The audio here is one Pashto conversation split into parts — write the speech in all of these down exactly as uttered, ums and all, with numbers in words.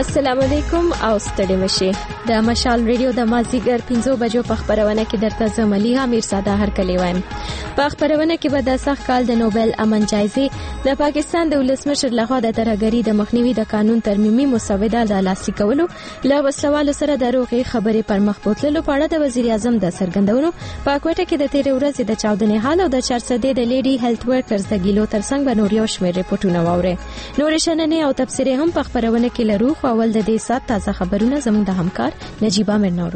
السلام علیکم او ستړي مشه د مشال ریډیو د مازیګر پنځو بجو په خبرونه کې درته زملیها میرزاده هرکلی وایم. په خبرونه کې به د سخت کال د نوبل امن جایزې د پاکستان د ولسمشر لخوا د ترهګرۍ د مخنیوي د قانون ترمیمي مسوده د لاسلیک کولو له وسلوالو سره د روغې خبرې پر مخ بوتللو په اړه د وزیر اعظم د څرګندونو په کوټه کې د تیر ورځې د چاودنې حال او د چارسدې د لیډي هیلث ورکرز د ګیلو ترڅنګ به نور یو شمېر ریپورتونه واوري. نور شننې او تفسیرې هم په خبرونه کې لرو. خو اول د دې سات تازه خبرونه زموږ د همکار نجیبه مرنورو.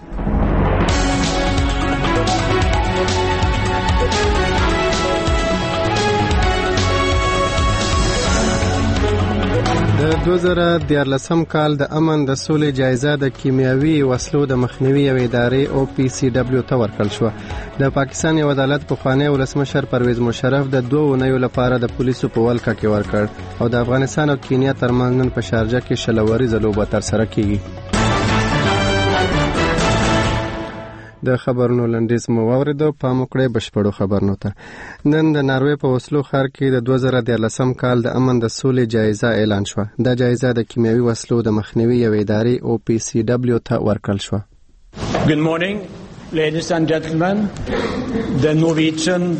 د دوه زره دیارلسم کال د امن د سولې جایزه د کیمیاوي وسلو د مخنیوي یو ادارې او پی سی ډبلیو ته ورکړل شو. د پاکستان یو عدالت پخوانی ولسمشر پرویز مشرف د دوه اونیو لپاره د پولیسو په ولکه کې ورکړ او د افغانستان او کینیا ترمنځ نن په شارجه کې شلوري لوبه ترسره کیږي. د خبرونو لنډیز مو واوریدو، پام وکړئ بشپړو خبرونو ته. نن د ناروې په وسلو ښار کې د دوه زره دیارلسم کال د امن د سولې جایزه اعلان شوه. دا جایزه د کیمیاوي وسلو د مخنیوي یو ادارې او پی سی ډبلیو ته ورکړل شوه. Good morning, ladies and gentlemen. The Norwegian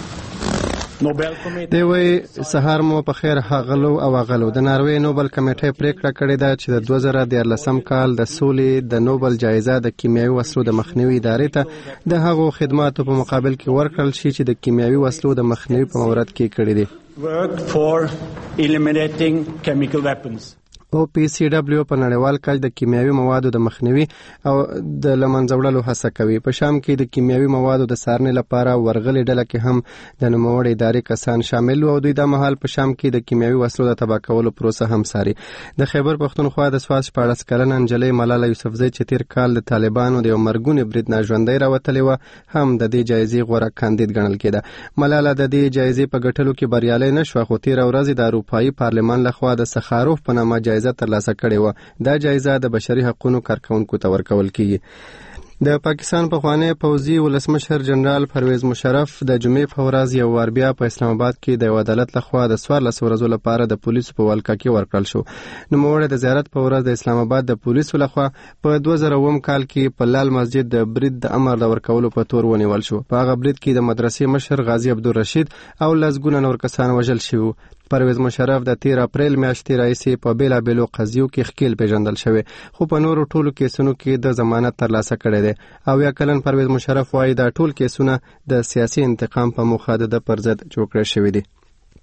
نوبل کمیټه دی وی سهار مو په خیر هغلو او هغلو. د ناروې نوبل کمیټه پریکړه کړې ده چې د دوه زره دیارلسم کال د سولې د نوبل جایزه د کیمیاوي وسلو د مخنیوي ادارې ته د هغو خدماتو په مقابل کې ورکړل شي چې د کیمیاوي وسلو د مخنیوي په مورد کې کړې دي. Work for eliminating chemical weapons. او پی سی ډبلیو په نړیوال کچه د کیمیاوي موادو د مخنیوي او د لمنځه وړلو هڅه کوي. په شام کې د کیمیاوي موادو د څارنې لپاره ورغلې ډله کې هم د نوموړې ادارې کسان شامل وو او دوی د مهال په شام کې د کیمیاوي وسلو د تباه کولو پروسه هم څاري. د خیبر پښتونخوا د سوات شپاړس کلنه نجلۍ ملاله یوسفزۍ چې تیر کال د طالبانو د یو مرګوني برید نه ژوندۍ راوتلې وه هم د دې جایزې غوره کاندید ګڼل کېده. ملاله د دې جایزې په ګټلو کې بریالۍ نه شوه، خو تیر ورځ د اروپایي پارلمان لخوا د سخاروف په نامه جایزه ترلاسه کړې و. دا جایزه د بشري حقوقو کارکونکو ته ورکول کیږي. د پاکستان پخوانی پوځي ولسمشر جنرال پرویز مشرف د جمعې په ورځ یو وار بیا په اسلام آباد کې د عدالت لخوا د څوارلس ورځو لپاره د پولیسو په ولکه کې ورکړل شو. نوموړی د زیارت په ورځ د اسلام آباد د پولیسو لخوا په دوه زره اووم کال کې په لال مسجد د برید د امر د ورکولو په تور ونیول شو. په هغه برید کې د مدرسې مشر غازی عبدالرشید او لسګونه نور کسان وژل شوي. پرویز مشرف د تیر اپریل میاشتې راهیسې په بیلابیلو قضیو کې ښکیل پیژندل شوی، خو په نورو ټولو کیسونو کې د ضمانت ترلاسه کړی دی. او یا کلن پرویز مشرف وایي دا ټول کیسونه د سیاسي انتقام په موخه د پر ضد جوړ کړل شوي دي.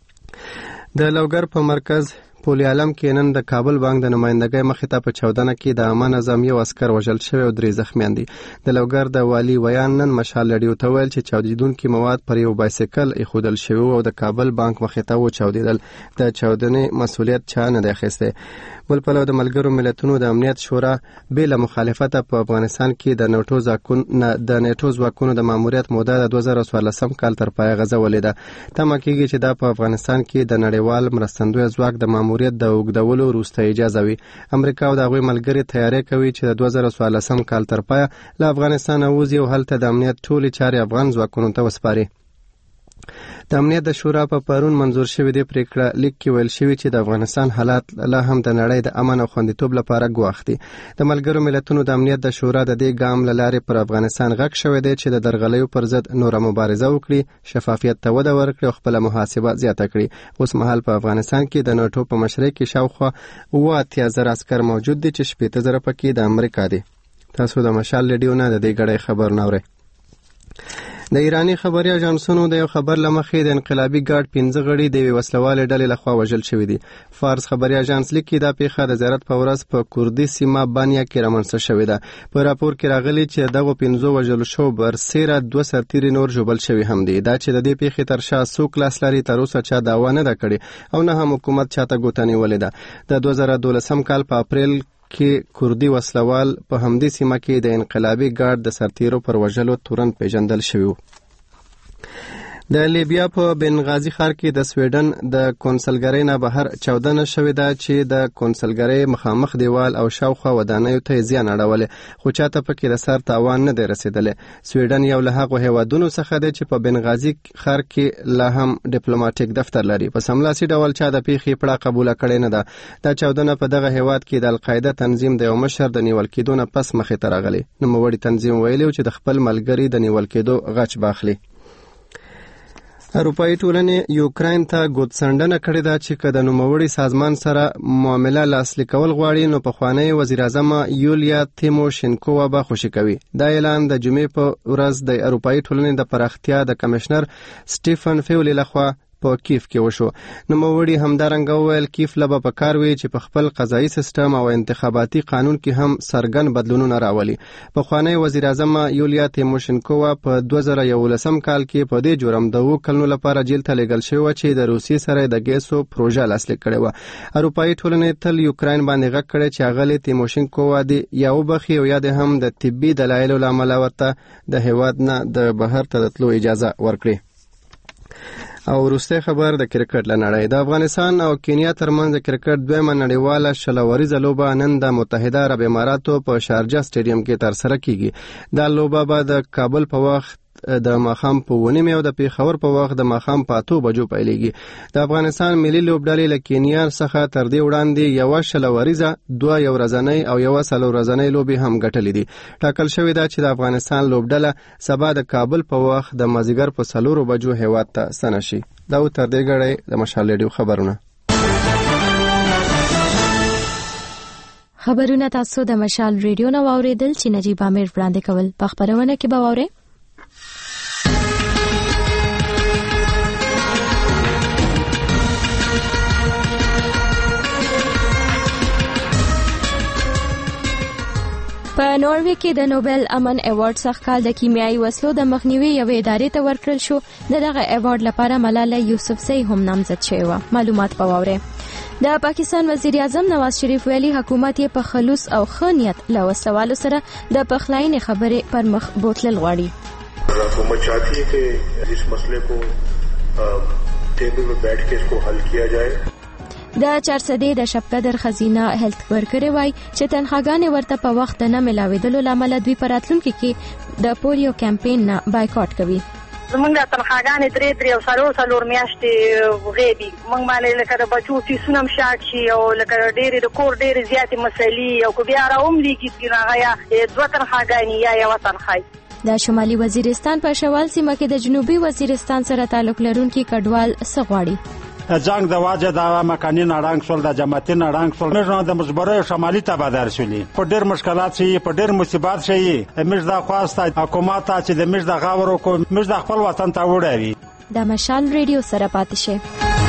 د لوګر په مرکز پولی عالم کې نن د کابل بانک د نمائندګۍ مخې ته په چاودنه کې د عامه نظام یو عسکر وژل شوی او درې زخمیان دي. د لوګر د والي ویان نن مشال ریډیو ته ویل چې چاودیدونکي مواد پر یو بایسکل ایښودل شوي او د کابل بانک مخې ته وچاودېدل. د چاودنې مسؤلیت چا نه دی اخیستی. بل پلو د ملګرو ملتونو د امنیت شورا بې له مخالفته په افغانستان کې د نیټو ځواکونو د نیټو ځواکونو د ماموریت موده د دوه زره څوارلسم کال تر پایه غځولې ده. تمه کېږي چې دا په افغانستان کې د نړیوال مرستندوی ځواک د ماموریت د اوږدولو وروسته اجازه وي. امریکا او د هغوی ملګري تیاری کوي چې د دوه زره څوارلسم کال تر پایه له افغانستانه ووځي او هلته د امنیت ټولې چارې افغان ځواکونو ته وسپاري. د امنیت د شورا په پرون منظور شوی دی پریکړه لیک کې ویل شوی چې د افغانستان حالات لا هم د نړۍ د امن او خوندیتوب لپاره ګواښ دي. د ملګرو ملتونو د امنیت د شورا د دې ګام له لارې پر افغانستان غږ شوی دی چې د درغلیو پر ضد نوره مبارزه وکړي، شفافیت ته وده ورکړي او خپله محاسبه زیاته کړي. اوس مهال په افغانستان کې د نیټو په مشرۍ کې شاوخوا اوه اتیا زره عسکر موجود دي چې شپېته زره پکې د امریکا دي. تاسو د مشال ریډیو نه د دې ګړۍ خبر نورئ. د ایرانی خبري اژانسونو د یو خبر لمخې د انقلابي ګارد پنځه غړي د وسلوالې ډلې لخوا وژل شوي دي. فارس خبري اژانس لیکي دا پیښه د زیارت په ورځ په کوردي سیمه بانیا کې رامنځته شوې ده. په راپور کې راغلي چې دغه پنځو وژل شوو برسېره دوه سرتیري نور ژوبل شوي هم دي. دا چې د دې پیښې تر شا څوک لاس لري تر اوسه چا دعوا نه ده کړې او نه هم حکومت چاته ګوته نیولې ده. د دوه زره دولسم کال په اپریل کې کوردي وسلوال په همدې سیمه کې د انقلابي ګارد د سرتیرو پر وژلو تورن پیژندل شوی. د لیبیا په بنغازي ښار کې د سویډن د کونسلګرۍ نه بهر چاودنه شوې ده چې د کونسلګرۍ مخامخ دیوال او شاوخوا ودانیو ته زیان اړولې، خو چاته پکې د سر تاوان نه دی رسېدلی. سویډن یو له هغو هیوادونو څخه دی چې په بنغازي ښار کې لا هم ډیپلوماټیک دفتر لري. په سملاسي ډول چا د پیښې پړه قبوله کړې نه ده. دا چاودنه په دغه هیواد کې د القاعده تنظیم د یو مشر د نیول کېدو نه پس مخې ته راغلی. نوموړي تنظیم ویلي چې د خپل ملګري د نیول کېدو غچ باخلي. اروپایي ټولنې یوکراین ته ګوتڅنډنه کړې ده چې که د نوموړي سازمان سره معامله لاسلیک کول غواړي نو پخوانی وزیر اعظم یولیا تیموشینکووا به خوشي کوي. دا اعلان د جمعې په ورځ د اروپایي ټولنې د پراختیا د کمشنر سټیفن فیولي لخوا په کیف کې وشو. نوموړي همدارنګه وویل کیف له به پکار وي چې په خپل قضایي سیستم او انتخاباتي قانون کې هم څرګند بدلونونه راولي. پخوانی وزیر اعظم یولیا تیموشینکووا په دوه زره یولسم کال کې په دې جرم د اووه کلونو لپاره جیل ته لیږل شوې وه چې د روسیې سره د ګیسو پروژه لاسلیک کړې وه. اروپایي ټولنې تل یوکراین باندې غږ کړی چې اغلې تیموشینکووا دې یا وبخي او یا دې هم د طبي دلایلو له امله ورته د هیواد نه د بهر ته د تلو اجازه ورکړي. او وروستی خبر د کرکټ له نړۍ. د افغانستان او کینیا ترمنځ د کرکټ دویمه نړیواله شلوریزه لوبه نن د متحده عرب اماراتو په شارجه سټیډیم کې ترسره کیږي. دا لوبه به د کابل په وخت د ماښام په اوه نیمې او د پیښور په وخت د ماښام په اتو بجو پیلېږي. د افغانستان ملي لوبډلې له کینیا څخه تر دې وړاندې یوه شلوریزه، دوه یو ورځنۍ او یوه څلور ورځنۍ لوبې هم ګټلې دي. ټاکل شوې ده چې د افغانستان لوبډله سبا د کابل په وخت د مازدیګر په څلورو بجو هیواد ته ستنه شي. دا و تر دې ګړی د مشال ریډیو خبرونه. خبرونه تاسو د مشال ریډیو نه واوریدل چې نجیب امیر وړاندې کول. په خبرونه کې به واورئ په نوروي کې د نوبل امن ایوارډ څخه کال د کیمیاوي وسلو د مخنیوي یوې ادارې ته ورکړل شو. دغه ایوارډ لپاره ملاله یوسفزۍ هم نامزد شوې وه. معلومات په واورئ. د پاکستان وزیر اعظم نواز شریف ویلي حکومت یې په خلوص او ښه نیت له وسلوالو سره د پخلاینې خبرې پر مخ بوتلل غواړي. حکومت چاہتی ہے کہ اس مسئلے کو ٹیبل پر بیٹھ کے اس کو حل کیا جائے. د چارسدې د شپقدر خزینه هیلث ورکرې وای چې تنخواګانې ورته په وخت نه ملاوېدلو لامل دوی په راتلونکي کې د پولیو کمپاین نه بایکاټ کوي. زمونږ د تنخواګانې درې درې او څلور څلور میاشتې غیبي. موږ باندې لکه د بچو فیسونه هم شاټ شي او لکه ډېرې د کور ډېرې زیاتې مسلې او که بیا راوملیږي هغه یا دوه تنخواګانې یا یوه تنخواه. د شمالي وزیرستان په شوال سیمه کې د جنوبي وزیرستان سره تعلق لرونکي کډوال څه غواړي؟ جنگ د واجه د مکاني نړنګ شول، د جماعتي نړنګ شول، موږ د مجبورې شمالي ته بدر شولې. په ډېر مشکلات شي، په ډېر مصیبات شي. موږ د خواسته حکومت ته چې د موږ د غاورو کو موږ د خپل وطن ته وړاوي. د مشال ریډیو سره پاتې شئ.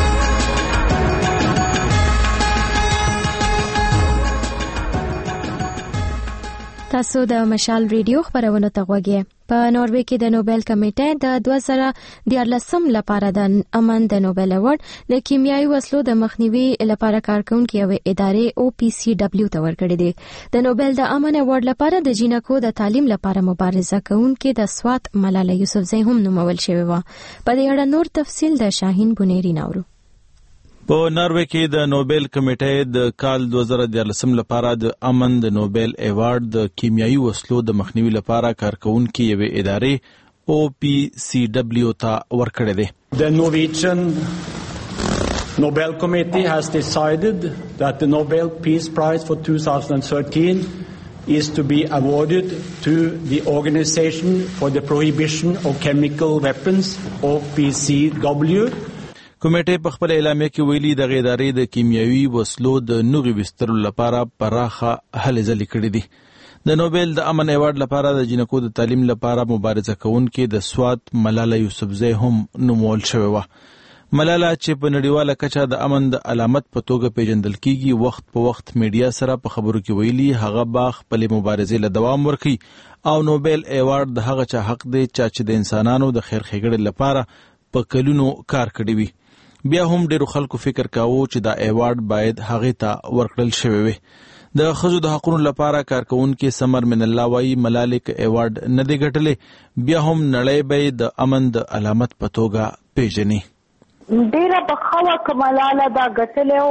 تاسو د مشال ریډیو خبرونه ته غوږی. په نوروي کې د نوبل کمیټه د دوه زره دیارلسم لپاره د امن د نوبل ایوارډ د کیمیاوي وسلو د مخنیوي لپاره کارکونکو یو ادارې او پی سی ډبلیو ته ورکړی دی. د نوبل د امن ایوارډ لپاره د جینکو د تعلیم لپاره مبارزه کوونکې د سوات ملاله یوسفزۍ هم نومول شوې وه. په دې اړه نور تفصیل د شاهین بنيري ناورو. په ناروې کې د نوبل کمیټې د کال دوه زره دیارلسم لپاره د امن د نوبل ایوارډ د کیمیاوي وسلو د مخنیوي لپاره کارکونکي یوې ادارې او پی سی ډبلیو ته ورکړی دی. The Norwegian Nobel Committee has decided that the Nobel Peace Prize for two thousand thirteen is to be awarded to the Organization for the Prohibition of Chemical Weapons O P C W. کمیټې په خپل اعلامیه کې ویلي د ادارې د کیمیاوي وسلو د نوغې ویستلو لپاره پراخه هلې ځلې کړې دي. د نوبل د امن ایوارډ لپاره د جینکو د تعلیم لپاره مبارزه کوونکې د سوات ملاله یوسفزۍ هم نومول شوې وه. ملاله چې په نړیواله کچه د امن د علامت په توګه پیژندل کیږي، وخت په وخت میډیا سره په خبرو کې ویلي هغه به خپلې مبارزې له دوام ورکړي او نوبل ایوارډ د هغه چا حق دی چې د انسانانو د خیر ښېګړې لپاره په کلونو کار کړی وي. بیا هم ډیرو خلکو فکر کاوه چې دا ایوارډ باید هغه ته ورکړل شوی وي. د ښځو د حقوقو لپاره کارکونکو سمر من الله وايي ملالۍ ایوارډ نه دی ګټلې بیا هم نړۍ به د امن د علامت په توګه پیژني. ډیره بخښه که ملاله دا ګټلې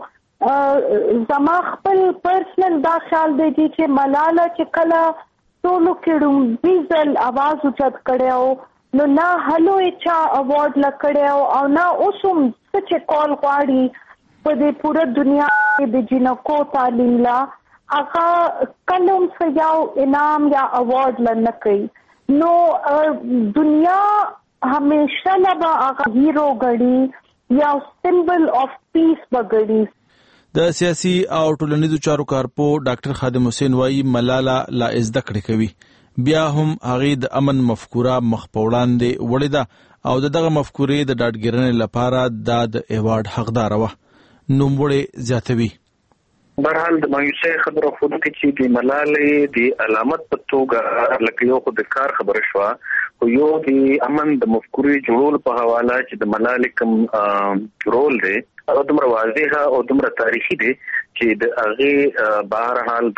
خو زما خپل پرسنل دا خیال دی چې ملاله چې کله ټولو کې ډومبي ځل اواز اوچت کړی نو نه هلو یې چا ایوارډ لکړی او نه اوس هم څه چې کول غواړي په دې پوره دنیا کې د جنکو تعلیم لا هغه کلم څه یو انعام یا ایوارډ لنه کوي نو دنیا همیشه لبا هغه هیرو غړي یا سمبل اف پیس بغړي. د سیاسي او ټولنیزو چارو کارپو ډاکټر خادم حسین وايي ملاله لا زده کړې کوي بیا هم هغه د امن مفکوره مخ په وړاندې وړي ده او دغه مفکورې د ډاډګرنې لپاره د ایوارډ حقدار وه. نوموړی زیاتوي برحال د مایوسۍ خبره خود کې چې د ملالۍ د علامت په توګه لکه یو خو د کار خبره شوه خو یو د امن د مفکورې جوړول په حواله چې د ملالۍ کوم رول دی او دومره واضح او دومره تاریخي دی چې د هغې بهرحال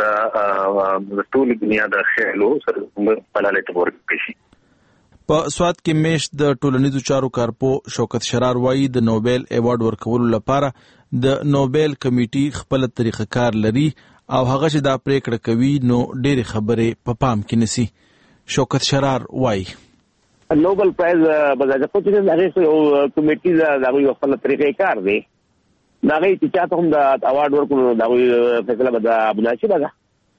د ټولې دنیا د خیالو سره ملالۍ ته ورکړی شي. په سوات کې میشت د ټولنیزو چارو کارپو شوکت شرار وايي د نوبل ایوارډ ورکولو لپاره د نوبل کمیټي خپل طریقه کار لري او هغه چې دا پریکړه کوي نو ډېرې خبرې په پام کې نسی. شوکت شرار وايي نوبل پرایز بغاځه کوچې هغه یو کمیټي دا یو خپل طریقه کار دی دا غي چې چاته هم د ایوارډ ورکولو دا یو فیصله به د مناسبه ده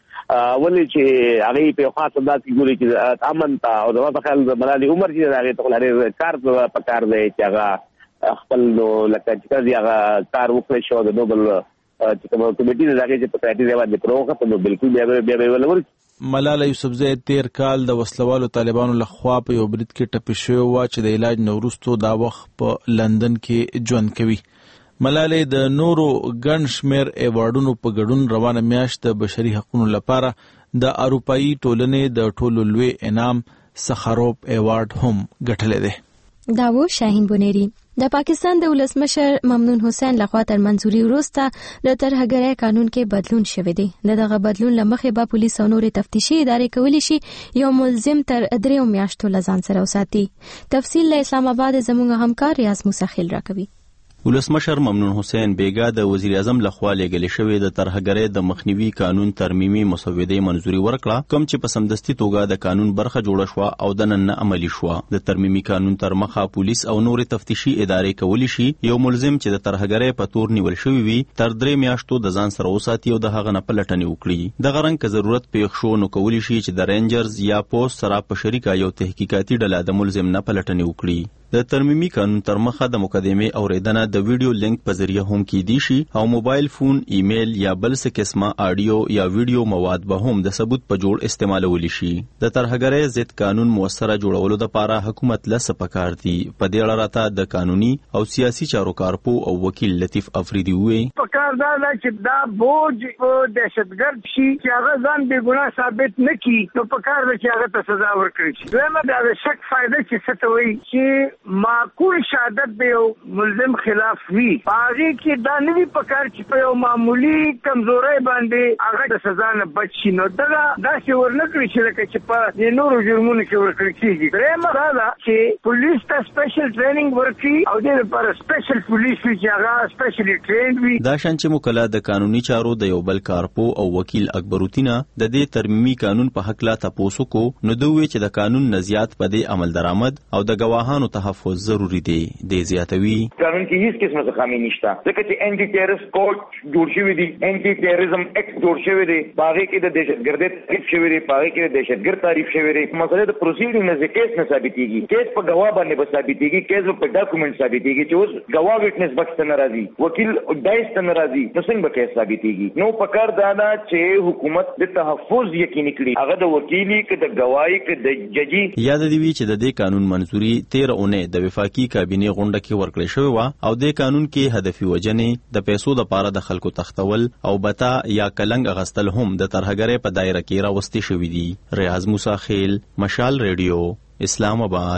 ولې چې هغه په خاصه داسې ګوري چې امن ته او د خپل ملالي عمر چې هغه ته لري کار په کار دی چې هغه خپل لکه چې هغه کار وکړي شو د نوبل چې کوم کمیټي دغه چې په تاریخ باندې پروغه ته نو بالکل بیا بیا ولور. ملاله یوسفزۍ تیر کال د وسلوالو طالبانو لخوا په یو برید کې ټپي شوی و چې د علاج نورستو دا وخت په لندن کې ژوند کوي. ملالۍ د نورو ګڼ شمېر ایوارډونو په ګډون روانه میاشت د بشري حقوقو لپاره د اروپایي ټولنې د ټولو لوی انعام سخاروف ایوارډ هم ګټلی دی. دا و شاهین بونیری. د پاکستان د ولسمشر ممنون حسین لخوا تر منځوري وروسته د ترهګرۍ قانون کې بدلون شوی دی. دغه بدلون لمخې به پولیس او نور تفتیشي ادارې کولی شي یو ملزم تر دریو میاشتو لزان سره وساتي. تفصیل له اسلام آباد زموږ همکار ریاض موسیخیل راکوي. ولسمشر ممنون حسین بیگا د وزیر اعظم لخوا لېږل شوی د ترهګرۍ د مخنیوي قانون ترمیمي مسودې منزوري ورکړه کوم چې په سمدستي توګه د قانون برخه جوړه شو او د نن عملی شو. د ترمیمي قانون تر مخه پولیس او نور تفتیشي ادارې کولی شي یو ملزم چې د ترهګرۍ په تور نیول شوی وي تر درې میاشتو د ځان سره وساتي او د هغه نه پلټنې وکړي. د غرنګ که ضرورت پیښ شو نو کولی شي چې د رینجرز یا پوسټ سره په شریکه یو تحقیقاتي ډله د ملزم نه پلټنې وکړي. د ترمیمي قانون تر مخه د مقدمې اوریدنه د ویډیو لینک په ذریعہ هم کیدی شي او موبایل فون، ایمیل یا بل څه قسمه آډیو یا ویډیو مواد به هم د ثبوت په جوړ استعمالول شي. د ترهګرۍ ضد قانون موثره جوړولو لپاره حکومت لسه پکار دي. په دې اړه راته د قانوني او سیاسي چارو کارپو او وکیل لطیف افریدي وایي پکار دا چې دا بوج او دهشتګرد شي چې هغه ځان بې ګناه ثابت نه کړي نو پکار دی چې هغه ته سزا ورکړي شي. زما دا شک فائدہ چې څه وایي چې معقول شهادت به یو ملزم خلاف وي هغه کې دا نه وي پکار چې په یو معمولی کمزوري باندې هغه د سزا نه بچ شي نو دا دا چې ورنکړي چې لکه چې په نورو جرمونو کې ورکړي کیږي. درېمه دا ده چې پولیس ته سپیشل ټریننګ ورکړي او د لپاره سپیشل پولیس چې هغه سپیشلی ټرینډ وي. دا شان چې مکلف د قانوني چارو د یو بل کارپو او وکیل اکبروتینا د دې ترمیمي قانون په حق لا تاسو کو نو دوی چې د قانون نزيات په دې عمل درآمد او د گواهانو تحفظ ضروری دی. د زیاتوي قانون کې هیڅ قسمه څه خامي نشته ځکه چې انټي ټیرریست کوډ جوړ شوی دی، انټي ټیرریزم اکټ جوړ شوی دی، باغې کې د دهشتګردۍ تعریف شوی دی، باغې کې د دهشتګرد تعریف شوی دی. مسله د پروسیډینګ نه کیس نه ثابتېږي، کیس په گواه باندې به ثابتېږي، کیس په ډاکومنټ ثابتېږي چې اوس گواه وټنس بکس نه راځي، وکیل دایس نه راځي، نو څنګه به کیس ثابتېږي؟ نو پکار دا ده چې حکومت د تحفظ یقیني کړي، هغه د وکیلی کې د گواهی کې د ججی یاد دی چې د دې قانون منزوري تیره اونۍ د وفاقي کابینې غونډه کې ورکړل شوی و او د قانون کې هدفي وجنې د پیسو د پاره د خلکو تختول او بتا یا کلنګ اغستل هم د ترهګرۍ په دایره کې راوستي شوی دي. ریاض موسی خیل، مشال ریډیو، اسلام آباد.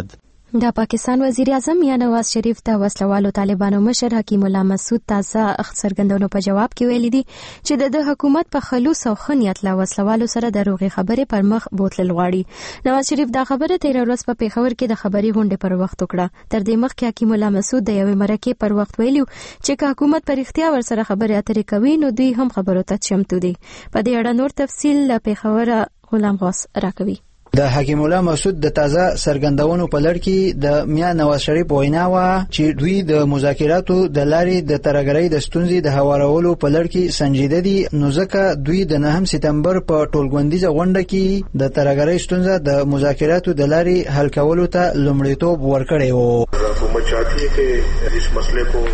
د پاکستان وزیر اعظم یا نواز شریف د وسلوالو طالبانو مشر حکیم الله مسعود تازه څرګندونو په جواب کې ویلي دي چې د حکومت په خلوص او خنیت له وسلوالو سره د روغې خبرې پر مخ بوتل غواړي. نواز شریف دا خبره تیر ورځ په پیښور کې د خبري غونډې پر وخت وکړه. تر دې مخکې حکیم الله مسعود د یوې مرکې پر وخت ویلو چې حکومت پر اختیار ور سره خبرې اترې کوي نو دوی هم خبرو ته چمتو دي. په دې اړه نور تفصیل له پیښور غلام غوث راکوي. د حکیم الله مسعود د تازه څرګندونو په لړ کې د میا نواز شریف وینا و چې دوی د مذاکراتو د لارې د ترګرۍ د ستونزې د هوارولو په لړ کې سنجیده دي، نو ځکه دوی د نهم سپتمبر په ټولګوندیزه غونډه کې د ترګرۍ ستونزه د مذاکراتو د لارې حل کولو ته لومړیتوب ورکړی و. حکومت چاہتی ہے کہ اس مسئلے کو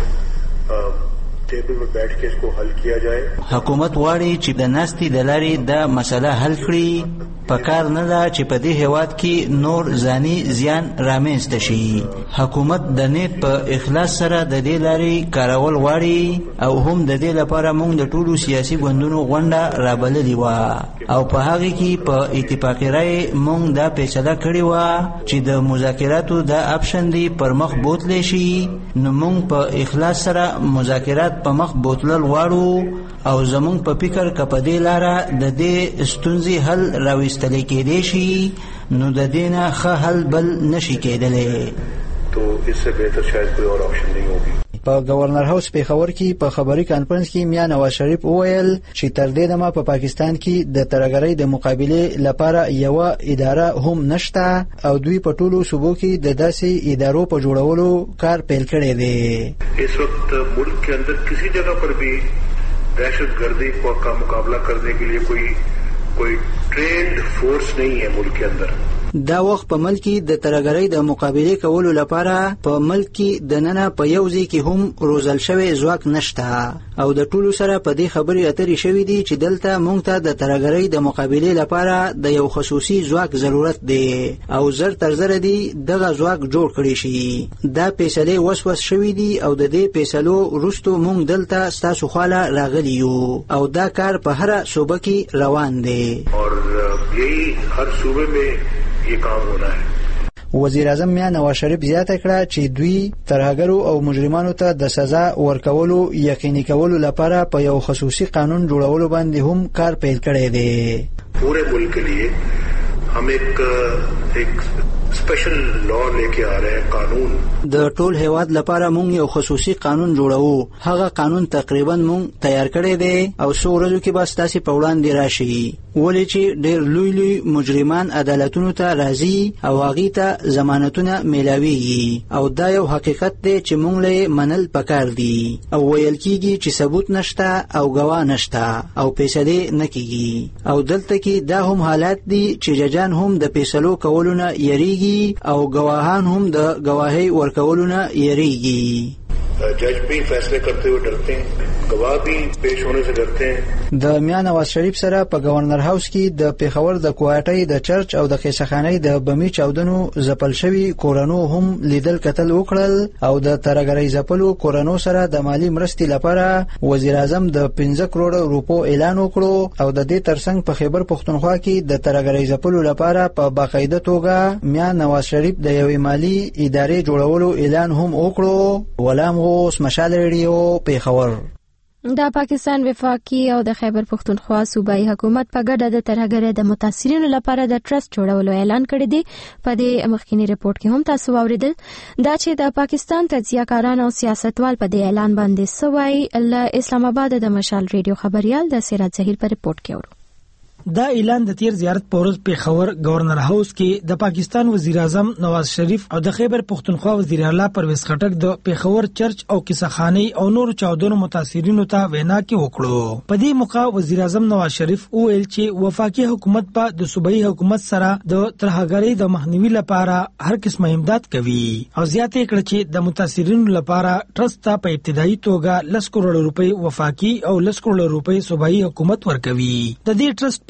ټیبل پر بیٹھ کے اس کو حل کیا جائے. حکومت غواړي چې د ناستې د لارې د مسله حل کړي. پکار نه ده چې په دې هیواد کې نور ځاني زیان رامنځته شي. حکومت د نیت په اخلاص سره د دې لارې کارول غواړي او هم د دې لپاره موږ د ټولو سیاسي ګوندونو غونډه رابللې وه او په هغه کې په اتفاقي رای موږ دا فیصله کړې وه چې د مذاکراتو د اپشن دی پر مخ بوتلی شي. نو موږ په اخلاص سره مذاکرات په مخ بوتلل غواړو او زموږ په فکر که په دې لاره د دې ستونزې حل راوستلی کېدی شي نو د دې نه ښه حل بل نشي کېدلی. تو اس سے بہتر شاید کوئی اور آپشن نہیں ہوگی. په گورنر هاوس پیښور کې په خبري کانفرنس کې میا نواز شریف وویل چې تر دې دمه په پاکستان کې د ترګرۍ د مقابله لپاره یو اداره هم نشته او دوی په ټولو صوبو کې د داسې ادارو په جوړولو کار پیل کړی دی. اس وقت ملک کے اندر کسی جگہ پر بھی دہشت گردی کا مقابلہ کرنے کے لیے کوئی کوئی ٹرینڈ فورس نہیں ہے ملک کے اندر. دا وخت په ملک کې د ترګرۍ د مقابله کولو لپاره په ملک کې د ننه په یو ځای کې هم روزل شوی ځواک نشته او د ټولو سره په دې خبرې اترې شوې دي چې دلته موږ ته د ترګرۍ د مقابله لپاره د یو خصوصي ځواک ضرورت دی او زر تر زر دی دغه ځواک جوړ کړی شي. دا فیصله وسوس شوې دي او د دې فیصلو وروسته موږ دلته ستاسو خواله راغلي یو او دا کار په هر صوبه کې روان دی اور یہی هر صوبه میں یہ کام ہونا ہے. وزیر اعظم میا نواز شریف زیاته کړه چې دوی ترهګرو او مجرمانو ته د سزا ورکولو یقیني کولو لپاره په یو خصوصي قانون جوړولو باندې هم کار پیل کړی دی. پورے ملک کے لیے ہم ایک ایک سپیشل لا لے کے آ رہے ہیں قانون. د ټول هیواد لپاره مونږ یو خصوصي قانون جوړو. هغه قانون تقریبا مونږ تیار کړی دی او څو ورځو کې به ستاسو په وړاندې راشي. ولې چې ډېر لوی لوی مجرمان عدالتونو ته راځي او هغه ته ضمانتونه میلاويږي او دا یو حقیقت دی چې مونږ له منل پکار دي او ویل کیږي چې ثبوت نشته او گواه نشته او فیصله نه کیږي او دلته کې دا هم حالات دي چې ججان هم د فیصلو کولو نه یریږي او گواهان هم د گواهی ورکولو نه یریږي. جج بھی فیصلے کرتے ہوئے ڈرتے ہیں، گواہ بھی پیش ہونے سے ډرتے ہیں. د میا نواز شریف سره په گورنر هاوس کې د پیښور د کوارټۍ د چرچ او د قیصخانۍ د بمی چاودنو زپل شوی کورونو هم لیدل کتل وکړل او د ترګرۍ زپلو کورونو سره د مالی مرستې لپاره وزیر اعظم د پنځه کروڑ روپو اعلان وکړو او د دې ترڅنګ په خیبر پښتونخوا کې د ترګرۍ زپلو لپاره په باقاعده توګه میا نواز شریف د یوې مالی ادارې جوړولو اعلان هم وکړو. غلام غوث، مشال ریډیو، پیښور. د پاکستان وفاقي او د خیبر پښتونخوا صوبایي حکومت په ګډه د ترهګرۍ د متاثرینو لپاره د ټرست جوړولو اعلان کړی دی. په دې مخکینی رپورت کې هم تاسو واوریدل دا چې د پاکستان تجزیه کاران او سیاستوال په دې اعلان باندې سوای. له اسلام آباد د مشال ریډیو خبريال د سراج زهیر په رپورت کې اورو. دا اعلان د تیر زیارت پورز پیښور گورنر هاوس کې د پاکستان وزیر اعظم نواز شریف او د خیبر پښتونخوا وزیر اعلی پرویز خټک د پیښور چرچ او قصخانی او نور چاودنو متاثرینو ته وینا کې وکړو. په دې موقع وزیر اعظم نواز شریف وویل چې وفاقي حکومت په د صوبایي حکومت سره د ترهګرۍ د مخنیوي لپاره هر قسمه امداد کوي او زیاته کړه چې د متاثرینو لپاره ټرست ته په ابتدایي توګه لس کروڑ روپۍ وفاقي او لس کروڑ روپۍ صوبایي حکومت ورکوي. د دې ټرست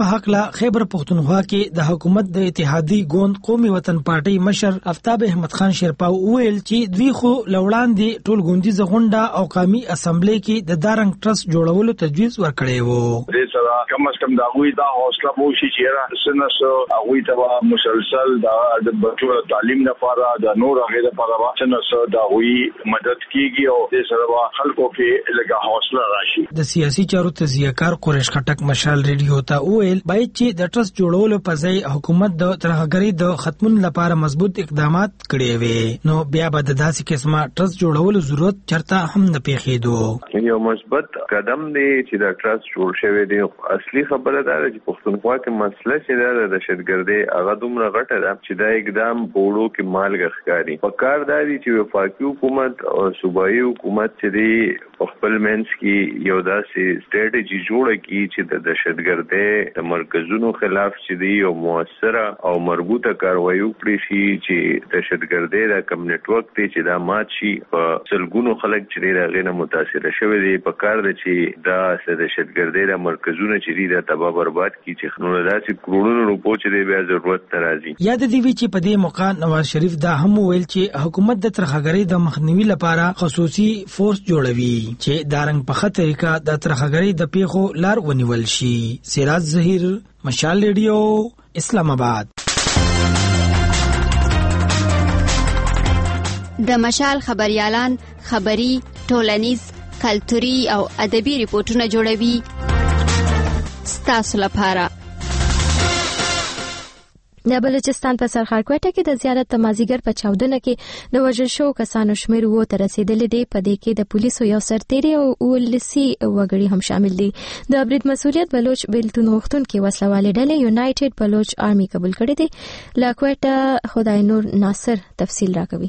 په حق لا خیبر پختونخوا کې د حکومت د اتحادی ګوند قومي وطن پارټي مشر افتاب احمد خان شیرپا ویل چې دوی خو لوړاندې ټول ګوندیزه غونډه او قومي اسمبلی کې د دارنګ ټرست جوړولو تجویز ورکړی وو. دې سره کم از کم دا غوي دا حوصله مو شي چې سنس هغه ته مسلسل د بچو تعلیم لپاره د نور هغه لپاره سنس دا غوي مدد کیږي او دې سره خلکو کې لږه حوصله راشي. د سیاسي چارو تزیهکار قریش خټک مشال ریډیو ته ویل باید چې د ټرست جوړولو په ځای حکومت د ترهګری د ختمون لپاره مضبوط اقدامات کړي وي نو بیا به د داسې قسمه ټرست جوړولو ضرورت چرته هم نه پیښېدو. یو مثبت قدم دی چې د ټرست جوړ شوی دی. اصلي خبره دا ده چې پښتونخوا کې مسله چې دا د دهشتګردۍ هغه دومره غټه ده چې دا اقدام بوړو کې مالګه ښکاري. په کار دا دی چې وفاقي حکومت او صوبایي حکومت چې دی په خپل منځ کې یو داسې سټریټجی جوړه کړي چې د دهشتګردۍ د مرکزونو خلاف چې دی یو موثره او مربوطه کاروایی وکړي شي چې دهشتګردۍ د کم نیټورک دی چې دا مات شي. په سلګونو خلک چې دی هغې نه متاثره شوي دي. په کار ده چې دا دهشتګردۍ د مرکزونه چې دی دا تباه برباد کړي چې نو داسې کروڑونو روپو چې دی بیا ضرورت نه راځي. یاد دی وی چې په دې موقع نواز شریف دا هم ویل چې حکومت د ترهګرۍ د مخنیوي لپاره خصوصي فورس جوړوي چې دارنګ په ښه طریقه د ترهګرۍ د پیښو لار ونیول شي. سراج ظهیر، مشال ریډیو، اسلام آباد. د مشال خبريالان خبري، ټولنیز، کلتوري او ادبي ریپورتونه جوړوي ستاسو لپاره. د بلوچستان په سرخار کوټه کې د زیارت د مازیګر په چاودنه کې د وژل شوو کسانو شمېر وو ته رسیدلی دی. په دې کې د پولیسو یو سرتیری او ولسي وګړي هم شامل دي. د برید مسؤلیت بلوچ بیلتون غوښتونکي وسلوالې ډلې یونایټډ بلوچ آرمي قبول کړی دی. له کوټه خدای نور ناصر تفصیل راکوي.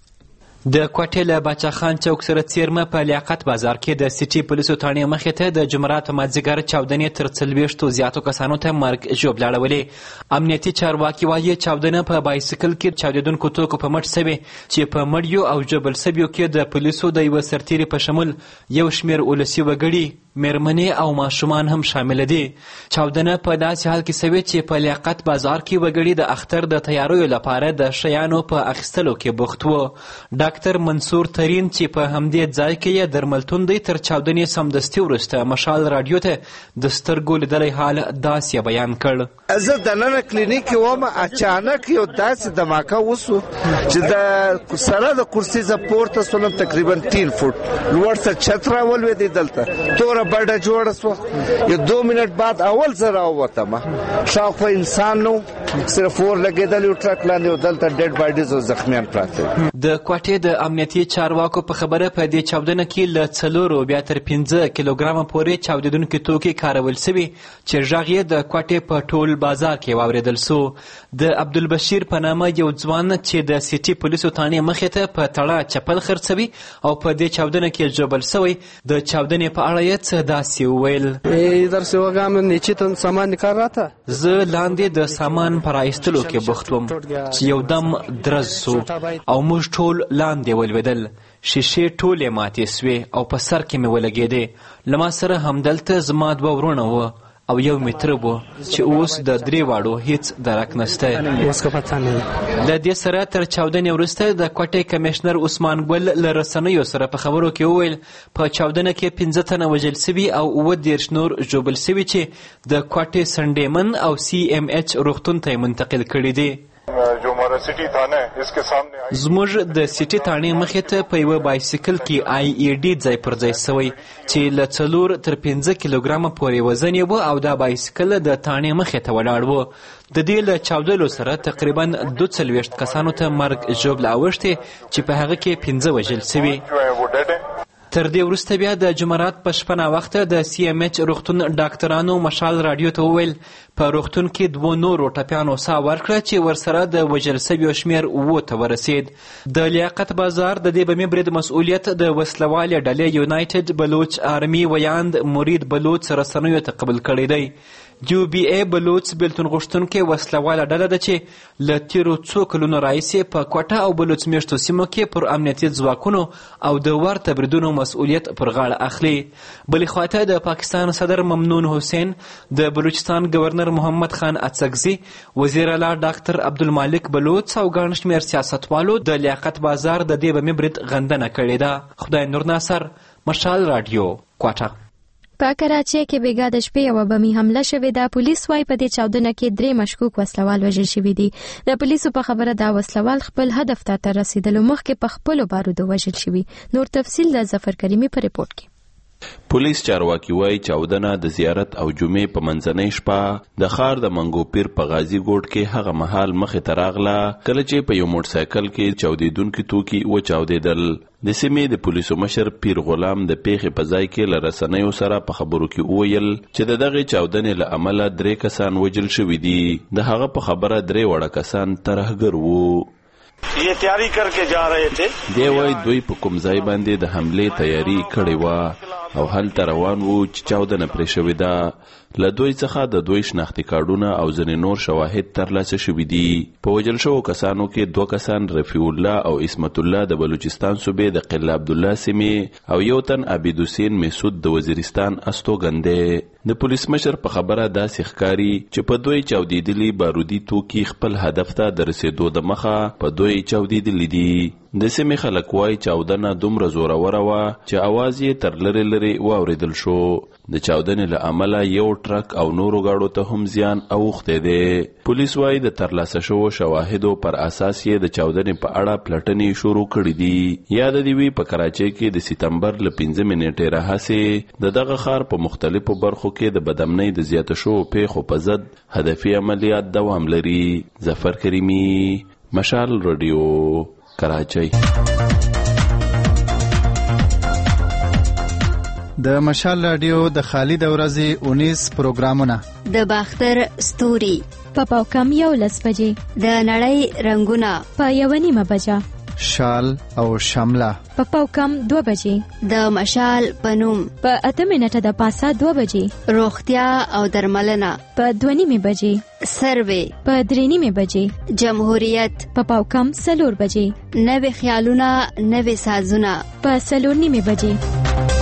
د کوټې له باچا خان چوک سره څیرمه په لیاقت بازار کې د سیټي پولیسو تاڼې مخې ته د جمعرات په مازدیګر چاودنې تر څلوېښتو زیاتو کسانو ته مرګ ژوبله اړولې. امنیتي چارواکي وایي چاودنه په بایسکل کې چاودېدونکو توکو په مټ سوې چې په مړیو او ژوبل سویو کې د پولیسو د یوه سرتیري په شمول یو شمېر ولسي وګړي، میرمنې او ماشومان هم شامل دي. چاودنه په داسې حال کې سوې چې په لیاقت بازار کې وګړي د اختر د تیاریو لپاره د شیانو په اخیستلو کې بوخت وو. ډاکټر منصور ترین چې په همدې ځای کې یې درملتون دی تر چاودنې سمدستي وروسته مشال راډیو ته د سترګو لیدلی حال داسې بیان کړ. زه دننه کلینیک کې وم، اچانک یو داسې دماکه وسو چې د سره د کرسي زه پورته سولم تقریبا تین فوټ لوړ څه چت راولوېدی. دلته توره بډه جوړه سوه. یو دو منټ بعد اول زه راووتم، شاوخوا انسان نو، صرف اور لګېدلی و ټرک لاندې و. دلته ډېډ باډیز او زخمیان پراته. د کوټې د امنیتي چارواکو په خبره په دې چاودنه کې له څلورو بیا تر پنځه کیلوګرامه پورې چاودېدونکي توکي کارول سوي چې غږ یې د کوټې په ټول بازار کې واورېدل سو. د عبدالبشیر په نامه یو ځوان چې د سیټي پولیسو تاڼې مخې ته په تړه چپل خرڅوي او په دې چاودنه کې ژوبل سوی، د چاودنې په اړه یې څه داسې وویل. در سوګام نچیتن سامان کار راته. زه لاندې د سامان پر ایستلو کې بوخت وم چې یو دم درز سو او موږ ټول لاندې ولوېدل. شیشې ټولې ماتې سوې او په سر کې مې ولګېدې. له ما سره همدلته زما دوه ورونه وه او یو متر وو چې اوس د درې واړو هیڅ درک نشته. له دې سره تر چاودنې وروسته د کوټې کمشنر عثمان ګل له رسنیو سره په خبرو کې وویل په چاودنه کې پنځه تنه وژل سوي او اووه دېرش نور ژوبل سوي چې د کوټې سنډیمن او سی ام ایچ روغتون ته یې منتقل کړي دي. زموږ د سیټي تاڼې مخې ته په یوه بایسکل کې آی ای ډي ځای پر ځای سوی چې له څلور تر پنځه کیلوګرامه پورې وزن یې و او دا بایسکل د تاڼې مخې ته ولاړ و. د دې له چاودلو سره تقریبا دوه څلوېښت کسانو ته مرګ ژوبله اوښتې چې په هغه کې پنځه وژل سوي. تر دې وروسته بیا د جمعرات په شپه ناوخته د سی ام ایچ روغتون ډاکټرانو مشال راډیو ته وویل په روغتون کې دوه نورو ټپیانو ساه ورکړه چې ورسره د وژل سویو شمېر اووه ته ورسېد. د لیاقت بازار د دې بمي برید مسؤلیت د وسلوالې ډلې یونایټډ بلوچ آرمي ویاند مرید بلوچ رسنیو ته قبول کړی دی. یو بی ای بلوچ بیلتون غوښتونکې وسلواله ډله ده چې له تیرو څو کلونو راهیسې په کوټه او بلوچ میشتو سیمو کې پر امنیتي ځواکونو او د ورته بریدونو مسؤلیت پر غاړه اخلي. بلې خواته د پاکستان صدر ممنون حسین، د بلوچستان گورنر محمد خان اڅکزي، وزیر اعلی ډاکټر عبدالمالک بلوچ او ګڼ شمېر سیاستوالو د لیاقت بازار د دې بمي برید غندنه کړې ده. خدای نور ناصر، مشال رادیو، کوټه. په کراچۍ کې بیګا د شپې یوه بمي حمله شوې ده. پولیس وايي په دې چاودنه کې درې مشکوک وسلوال وژل شوي دي. د پولیسو په خبره دا وسلوال خپل هدف ته تر رسیدلو مخکې په خپلو بارودو وژل شوي. نور تفصیل د ظفر کریمي په ریپورت کې. پولیس چارواکي وایي چاودنه د زیارت او جمعې په منځنۍ شپه د ښار د منګوپیر په غازي ګوټ کې هغه مهال مخې ته راغله کله چې په یو موټرسایکل کې چاودېدونکي توکي وچاودېدل. د سیمې د پولیسو مشر پیر غلام د پیښې په ځای کې له رسنیو سره په خبرو کې وویل چې د دغې چاودنې له امله درې کسان وژل شوي دي. د هغه په خبره درې وړه کسان ترهګر وو. یہ تیاری کر کے جا رہے تھے. دی وای دوی په کوم ځای باندې د حملې تیاری کړې وه او هلته روان وو چې چاودنه پرې شوې ده. له دوی څخه د دوی شناختي کارډونه او ځینې نور شواهد ترلاسه شوي دي. په وژل شوو کسانو کې دوه کسان رفیع الله او اسمت الله د بلوچستان صوبې د قله عبدالله سیمې او یو تن عبید حسین مسعود د وزیرستان استوګن دی. د پولیس مشر په خبره داسې ښکاري چې په دوی چاودېدلي بارودي توکي خپل هدف ته د رسېدو د مخه په دوی چاودېدلي دي. د سیمې خلک وایي چاودنه دومره زوروره وه چې اواز یې تر لرې لرې واورېدل شو. د چاودنې له امله یو ټرک او نورو ګاډو ته هم زیان اوښتی دی. پولیس وایي د ترلاسه شوو شواهدو پر اساس یې د چاودنې په اړه پلټنې شروع کړي دي. یاد دې وي په کراچۍ کې د سپتمبر له پنځمې نیټې راهیسې د دغه ښار په مختلفو برخو کې د بدامنۍ د زیاته شوو پیښو په ضد هدفي عملیات دوام لري. ظفر کریمي، مشال رادیو، کراچۍ. د مشال رادیو د خالد ورځې اونیس پروګرامونه: د باختر ستوري په پاوکم یو لس بجې، د نړۍ رنگونه په یو نیمه بجه، شال او شمله په پاوکم دوه بجې، د مشال پنوم په اته منټه د پاسه دوه بجې، روغتیا او درملنه په دوه نیمه بجې، سروې په درې نیمه بجې، جمهوریت په پاوکم څلور بجې، نوې خیالونه نوې سازونه په څلور نیمه بجې.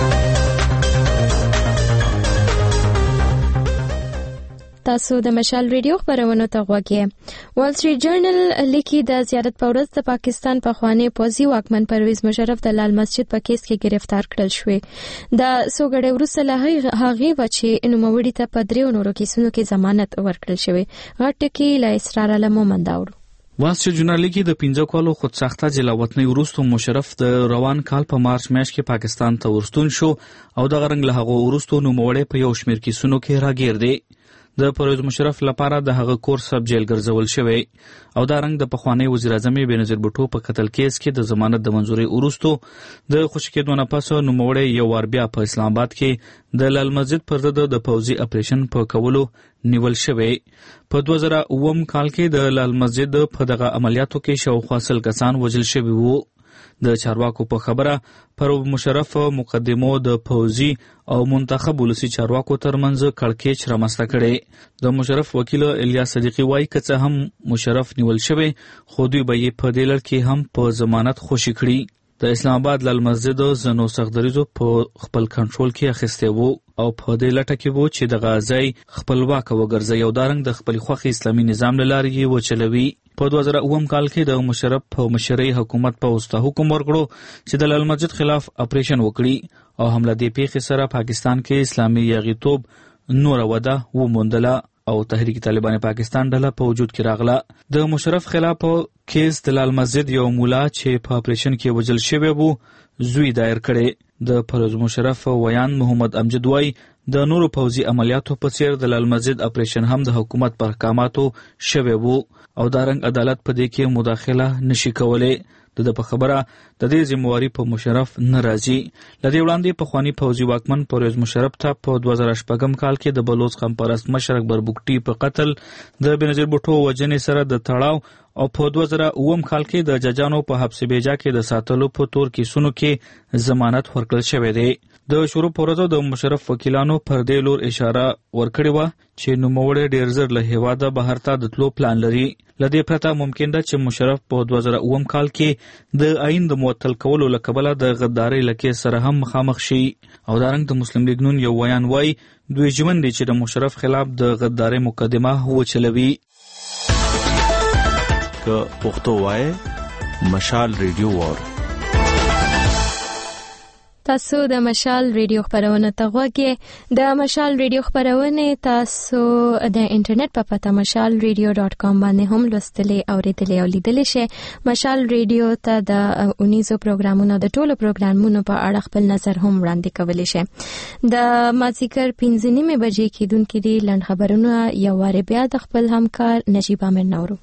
تاسو د مشال ریډیو خبرونو ته غوږ یې. وال سټریټ جرنل لیکي د زیارت په ورځ د پاکستان پخوانی پوځي واکمن پرویز مشرف د لال مسجد په کیس کې گرفتار کړل شوی. د څو غړي وروسته له هغې و چې نوموړي ته په دریو نورو کیسونو کې ضمانت ورکړل شوی. غټ ټکی له اسرار علم مومنداوړو. وال سټریټ جرنل لیکي د پنځه کالو خودساخته جلاوطنۍ وروسته مشرف د روان کال په مارچ میاشت کې پاکستان ته ورستون شو او دغه رنګ له هغه وروسته نوموړی په یو شمېر کیسونو کې راګیر دی. د پرویز مشرف لپاره د هغه کور سب جیل ګرځول شوی او دا رنګ د پخوانی وزیر اعظم بېنظیر بوټو په قتل کیس کې د ضمانت د منظوري وروسته د خوشي کېدو نه پس نوموړی یو وار بیا په اسلام آباد کې د لال مسجد پر ضد د پوځي اپریشن په کولو نیول شوی. په دوه زره اووم کال کې د لال مسجد په دغه عملیاتو کې شاوخوا سل کسان وژل شوي وو. د چارواکو په خبره پرویز مشرف مقدمو د پوځي او منتخب ولسی چارواکو ترمنځ کړکېچ رامنځته کړي. د مشرف وکیل الیاس صدیقي وایي که څه هم مشرف نیول شوی خو دوی به یې په دې لړ کې هم په ضمانت خوشي کړي. د اسلام آباد لال مسجد زنو سختدریزو په خپل کنټرول کې اخیستی وو او په دې لټه کې وو چې د غازی خپلواک وګرځي او دارنګ د خپل خوښ اسلامي نظام له لارې یې وچلوي. په دوه زره اووم کال کې د مشرف په مشرۍ حکومت په وسته حکم ورکړو چې د لال مسجد خلاف اپریشن وکړي او حمله دې پیښې سره پاکستان کې اسلامي یاغیتوب نور وده وموندله او تحریک طالبان پاکستان ډله په وجود کې راغله. د مشرف خلاف کیس د لال مسجد یو مولا چې په اپریشن کې وژل شوی وو زوی دایر کړي. د پرویز مشرف ویان محمد امجد وای د نورو پوځي عملیاتو په څیر د لال مسجد اپریشن هم د حکومت پر احکاماتو شوی وو او دارنګ عدالت په دې کې مداخله نشي کولای. د په خبره د دې ذمہواری په مشرف ناراضي. لدې وړاندې پخوانی پوځي واکمن پرویز مشرف ته په دوه زره شپږم کال کې د بلوچ قوم پرست مشر اکبر بوګټي په قتل د بېنظیر بوټو وژنې سره د تړاو او په دوه زره اووم کال کې د ججانو په حبس بیجا کې د ساتلو په تور کیسونو کې ضمانت ورکړل شوی دی. د شروع پورته د مشرف وکیلانو پر دې لور اشاره ورکړې و چې نوموړی ډیر زر له هیواده بهر ته د تلو پلان لري. لدې پرته ممکن ده چې مشرف په دوه زره اووم کال کې د آئین د معطل کولو له کبله د غدارۍ لکې سره هم مخامخ شي. او دارنګ د مسلم لیگ نون یو ویان وای دوی ژمن دي چې د مشرف خلاف د غدارۍ مقدمه وچلوي. که پښتو وای مشال ریډیو وار. تاسو د مشال ریډیو خبرونه ته غوږی. د مشال ریډیو خبرونه تاسو د انټرنیټ په پته مشال ریډیو ډاٹ کام باندې هم لوستلې او ریډلې او لیدلې شئ. مشال ریډیو ته د اونیزو پروګرامونو د ټولو پروګرامونو په اړه خپل نظر هم وړاندې کولی شئ. د مازیګر پنځه نیمې بجې کېدونکې دي لنډ خبرونه یو وار بیا د خپل همکار نجیب امیر نورو.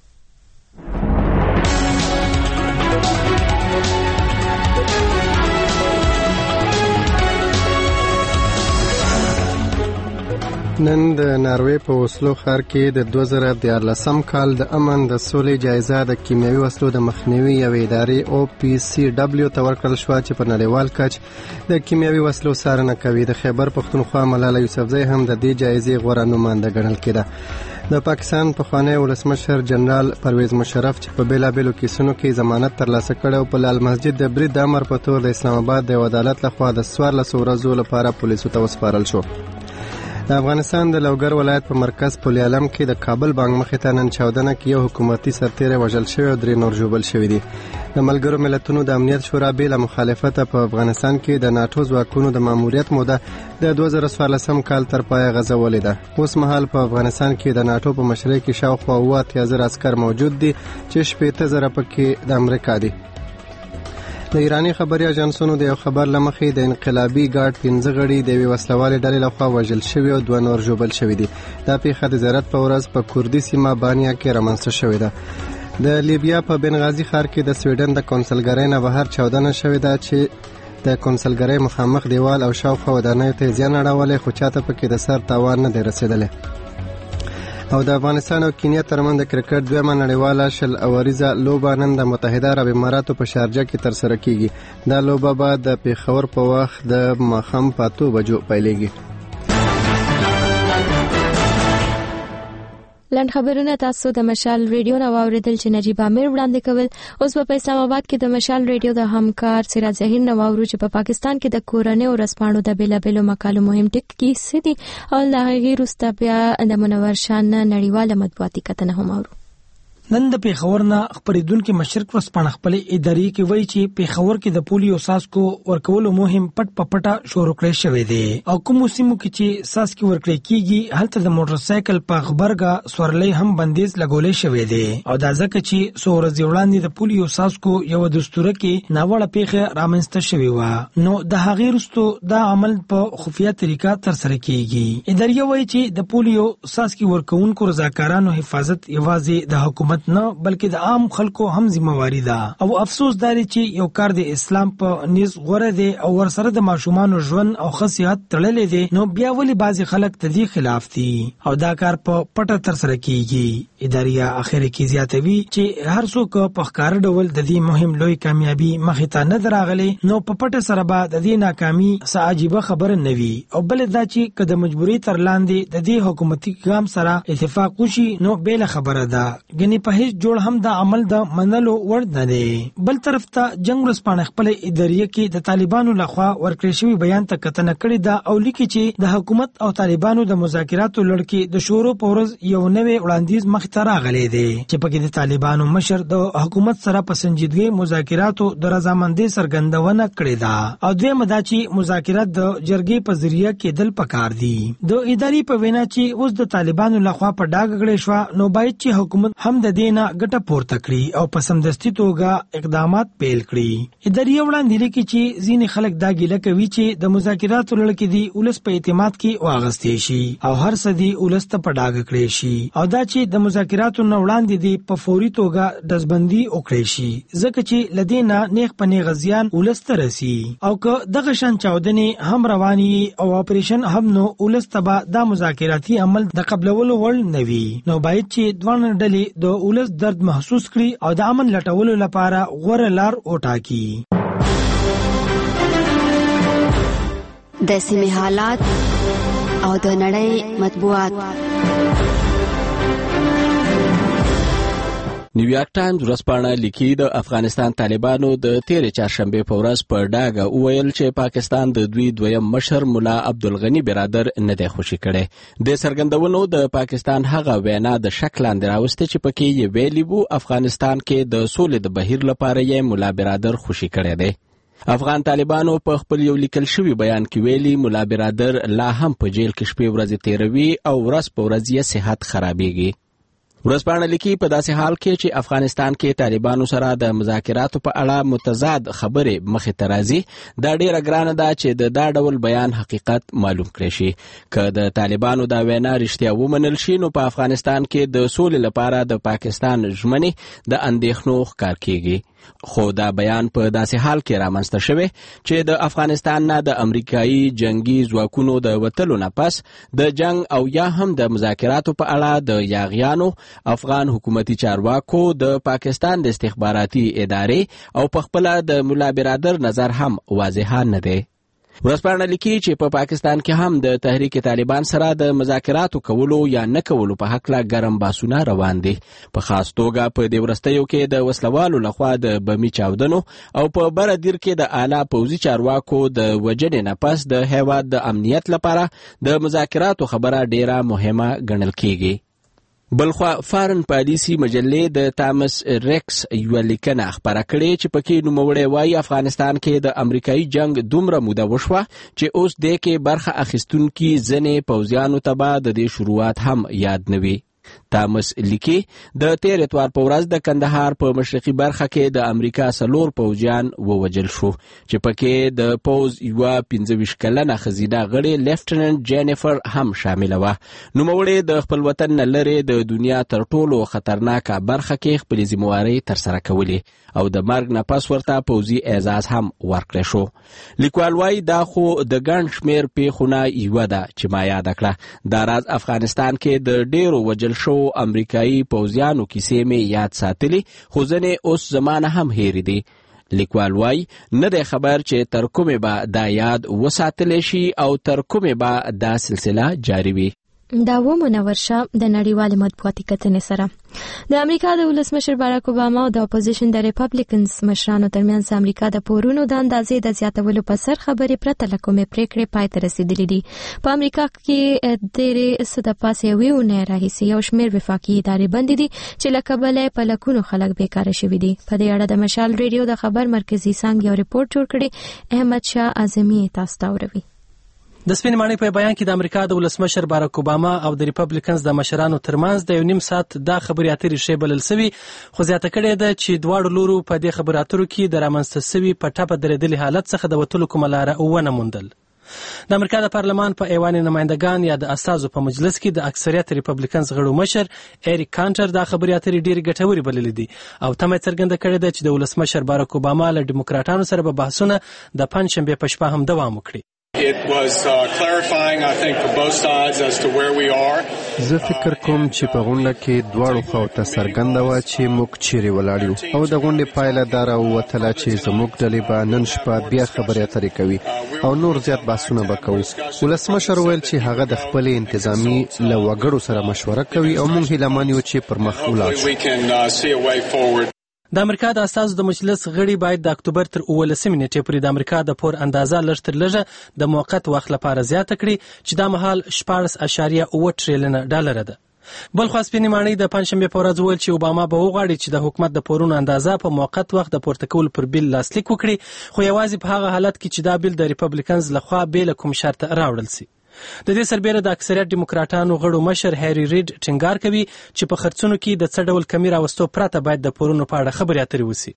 نن د ناروې په اوسلو ښار کې د دوه زره دیارلسم کال د امن د سولې جایزه د کیمیاوي وسلو د مخنیوي یوې ادارې او پی سی ډبلیو ته ورکړل شوه چې په نړیوال کچ د کیمیاوي وسلو څارنه کوي. د خیبر پښتونخوا ملاله یوسفزۍ هم د دې جایزې غوره نوماینده ګڼل کېده. د پاکستان پخوانی ولسمشر جنرال پرویز مشرف چې په بیلابیلو کیسونو کې ضمانت ترلاسه کړی او په لال مسجد د برید د امر په تور د اسلام آباد د عدالت لخوا د څوارلسو ورځو لپاره پولیسو ته وسپارل شو. د افغانستان د لوګر ولایت په مرکز پل علم کې د کابل بانک مخې ته نن چاودنه کې یو حکومتي سرتیری وژل شوی او درې نور ژوبل شوي دي. د ملګرو ملتونو د امنیت شورا بېله مخالفته په افغانستان کې د ناټو ځواکونو د ماموریت موده د دوه زره څوارلسم کال تر پایه غځولې ده. اوس مهال په افغانستان کې د ناټو په مشرۍ کې شاوخوا اووه اتیا زره عسکر موجود دي چې شپېته زره پکې د امریکا دي. د ایرانی خبري اژانسونو د یو خبر لمخې د انقلابي ګارد پنځه غړي د یوې وسلوالې ډلې لخوا وژل شوي او دوه نور ژوبل شوي دي. دا پیښه د زیارت په ورځ په کوردي سیمه بانیا کې رامنځته شوې ده. د لیبیا په بنغازي ښار کې د سویډن د کونسلګرۍ نه بهر چاودنه شوې ده چې د کونسلګرۍ مخامخ دیوال او شاوخوا ودانیو ته زیان اړولی خو چاته پکې د سر تاوان نه دی رسېدلی. او د افغانستان او کینیا ترمنځ د کرکټ دویمه نړیواله شل اوریزه لوبه نن د متحده عرب اماراتو په شارجه کې ترسره کیږي. دا لوبه به د پیښور په وخت د ماښام په اتو بجو پیلېږي. لنډ خبرونه تاسو د مشال ریډیو نو اوریدل چې نجیب امیر وړاندې کول. اوس په اسلام آباد کې د مشال ریډیو د همکار سراج ظهیر نو اورو چې په پاکستان کې د کورنۍ او رسپانو د بیلابیلو مقالو مهم ټک کیسې دي او د هغې وروسته بیا د منور شان نړیواله مطبوعاتي کتنه هم اورو. نن د پیښور نه خبرېدونکو مشرق ورسپانه خپل ادارې کې وایي چې پیښور کې د پولیو ساسکو ورکولو مهم پټ پپټه شروع کړی شوی دی او کوم سیمو کې چې ساسکي ورکړی کیږي هلته د موټر سایکل په خبرګه سورلې هم بندیز لګولې شوی دی او دا ځکه چې څو ورځې وړاندې د پولیو ساسکو یو دستور کې ناوړه پیښه رامنځته شوی و نو د هغې وروسته دا عمل په خفیه طریقه ترسره کیږي. ادارې وایي چې د پولیو ساسکي ورکوونکو رضاکارانو حفاظت یوازې د حکومت نه بلکې د عام خلکو هم ذمہواری ده او افسوس داري چې یو کار د اسلام په نيز غوړه دي او ورسره د ماشومان ژوند او خصيات تړلې دي نو بیا ولې بعضي خلک د دې خلاف دي او دا کار په پټه تر سره کیږي. اداریا اخر کې زیاتوي چې هر څوک په ښکار ډول د دې مهم لوی کامیابی مخې ته نه دراغلي نو په پټه سره به د دې ناکامي څه عجیبه خبره نه وي او بل دا چې کله مجبوري تر لاندې د دې حکومتي ګام سره اتفاق وشي نو بیل خبره ده غني په هیڅ جوړ هم د عمل د منلو وړ نه دی. بل طرف ته جنگ ورسپانه خپل ادارې کې د طالبانو لخوا ورکړی شوی بیان ته کتنه کړې ده او لیکي چې د حکومت او طالبانو د مذاکراتو لړ کې د شورو پورز یو نوې وړاندیز مخ ته راغلی دی چې پکې د طالبانو مشر د حکومت سره په سنجیدګۍ مذاکراتو د رضامندۍ څرګندونه کړې ده او دویمه دا چې مذاکرات د جرګې په ذریعہ کېدل پکار دي. د ادارې په وینا چې اوس د طالبانو لخوا په ډاګ غړې شو نو باید چې حکومت هم د دینه ګټه پورته کړي او په سمدستي توګه اقدامات پیل کړي. ادارې وړاندې لیکي چې ځینې خلک دا ګیله کوي چې د مذاکراتو لړ کې دی ولس په اعتماد کې واغستې شي او هر څه دی ولس ته په ډاګ کړي شي او دا چې د مذاکراتو نه وړاندې دی په فوري توګه دزبندي وکړي شي ځکه چې لدینا نیغ پنې غزيان ولس ته رسی او که دغه شان چاودنې هم رواني او اپریشن هم نو ولس ته دا مذاکراتي عمل د قبلولو وړ نه وي نو باید چې دوه ډلې د ولس درد محسوس کړي او د امن لټولو لپاره غوره لار وټاکي. د سیمې حالات او د نړۍ مطبوعات. نیویارک ټایمز ورځپاڼه لیکي د افغانستان طالبانو د تیرې چهارشنبې په ورځ په ډاګه وویل چې پاکستان د دوی دویم مشر ملا عبدالغني برادر نه دی خوشي کړی. د څرګندونو د پاکستان هغه وینا د شک لاندې راوسته چې پکې یې ویلي وو افغانستان کې د سولې د بهیر لپاره یې ملا برادر خوشي کړی دی. افغان طالبانو په خپل یو لیکل شوی بیان کې ویلي ملا برادر لا هم په جیل کې شپې ورځې تیروي او ورځ په ورځ یې صحت خرابېږي. ورځپاڼه لیکي په داسې حال کې چې افغانستان کې طالبانو سره د مذاکراتو په اړه متضاد خبرې مخې ته راځي، دا ډیره ګرانه ده چې د دا ډول بیان حقیقت معلوم کړي شي. که د طالبانو دا وینا رښتیا ومنل شي نو په افغانستان کې د سولې لپاره د پاکستان ژمنې د اندېښنو ښکار کیږي. خو دا بیان په داسې حال کې رامنځته شوی چې د افغانستان نه د امریکایي جنگي ځواکونو د وتلو نه پس د جنگ او یا هم د مذاکراتو په اړه د یاغیانو افغان حکومتي چارواکو د پاکستان د استخباراتي ادارې او په خپل د ملا برادر نظر هم واضح نه دی. ورځپاڼه لیکي چې په پا پاکستان کې هم د تحریک طالبان سره د مذاکراتو کولو یا نه کولو په حق لا ګرم باسونه روان دي. په خاص توګه په دې وروستیو کې د وسلوالو لخوا د بمي چاودنو او په بره دیر کې د اعلی پوځي چارواکو د وجنې نه پس د هیواد د امنیت لپاره د مذاکراتو خبره ډیره مهمه ګڼل کیږي. بلخوا فارن پالیسی مجلې د تامس ریکس یو لیکنه خبره کړې چې پکې نوموړی وایي افغانستان کې د امریکایي جنگ دومره موده وشوه چې اوس دې کې برخه اخیستونکي ځنې پوځیانو ته به د دې شروعات هم یاد نه وي. تامس لیکي د تیر اتوار په ورځ د کندهار په مشرقي برخه کې د امریکا څلور پوځیان ووژل شو چې پکې د پوځ یوه پنځه ویشت کلنه ښځینه غړې لیفټننټ جینیفر هم شامله وه. نوموړې د خپل وطن نه لرې د دنیا تر ټولو خطرناکه برخه کې خپلې ذمهوارۍ ترسره کولې او د مرګ نه پس ورته پوځي اعزاز هم ورکړی شو. لیکوال وایي دا خو د ګڼ شمېر پیښونه یوه ده چې ما یاده کړه. دا راز افغانستان کې د ډیرو وجل شو امریکایي پوځیانو کیسې مې یاد ساتلي خو ځنې اوس زمانه هم هېرې دي. لیکوال وایي نه دی خبر چې تر کومې به دا یاد وساتلی شي او تر کومې به دا سلسله جاري وي. دا و منور شه د نړیوالې مطبوعاتي کتنې سره د امریکا د ولسمشر باراک اوباما او د اپوزیشن د ریپبلیکنز مشرانو ترمنځ امریکا د پورونو د اندازې د زیاتولو په سر خبرې پرته له کومې پریکړې پای ته رسیدلې دي. په امریکا کې ډېرې څه د پاسه یوې اونۍ راهیسې یو شمېر وفاقي ادارې بندې دي چې له کبله په لکونو خلک بیکاره شوي دي. په دې اړه د مشال ریډیو د خبر مرکزي څانګې یو ریپورټ جوړ کړی. احمد شاه اعظمي تاسو ته وروي. د سپینې ماڼۍ په بیان کې د امریکا د ولسمشر باراک اوباما او د ریپبلیکنز د مشرانو ترمنځ د یو نیم ساعت دا خبرې اترې ښې بلل سوي، خو زیاته کړې ده چې دواړو لورو په دې خبرې اترو کې د رامنځته سوي په ټپه درېدلي حالت څخه د وتلو کومه لاره ونه موندل. د امریکا د پارلمان په ایوان نمایندګان یا د استازو په مجلس کې د اکثریت ریپبلیکنز غړو مشر ایریک کانټر دا خبرې اترې ډېرې ګټورې بللې دي او تمه څرګنده کړې ده چې د ولسمشر باراک اوباما له ډیموکراټانو سره به بحثونه د پنجشنبې په شپه هم دوام وکړي. It was uh, clarifying, I think, for both sides as to where we are. زه فکر کوم چې په غونډه کې دواړو خواو ته څرګنده وه چې موږ چیرې ولاړ یو او د غونډې پایله دا راووتله چې زموږ ډلې به نن شپه بیا خبرې اترې کوي او نور زیات بحثونه به کوو. ولسمشر ویل چې هغه د خپلې انتظامي له وګړو سره مشوره کوي او موږ هیلهمن یو چې پر مخ ولاړ شو. د امریکا د استازو د مجلس غړي باید د اکتوبر تر اوولسمې نیټې پورې د امریکا د پور اندازه لږ تر لږه د موقت وخت لپاره زیاته کړي چې دا مهال شپاړس اعشاریه اوه ټریلیونه ډالره ده. بلخوا سپینې ماڼۍ د پنجشنبې په ورځ وویل چې اوباما به وغواړي چې د حکومت د پورونو اندازه په موقت وخت د پورته کولو پر بیل لاسلیک وکړي، خو یوازې په هغه حالت کې چې دا بیل د ریپبلیکنز لخوا بې له کوم شرطه راوړل سي. د دې سربېره د اکثریت ډیموکراټانو غړو مشر هری ریډ ټینګار کوي چې په خرڅونو کې د څه ډول کمی راوستو پرته باید د پورونو په اړه خبرې اترې وسي.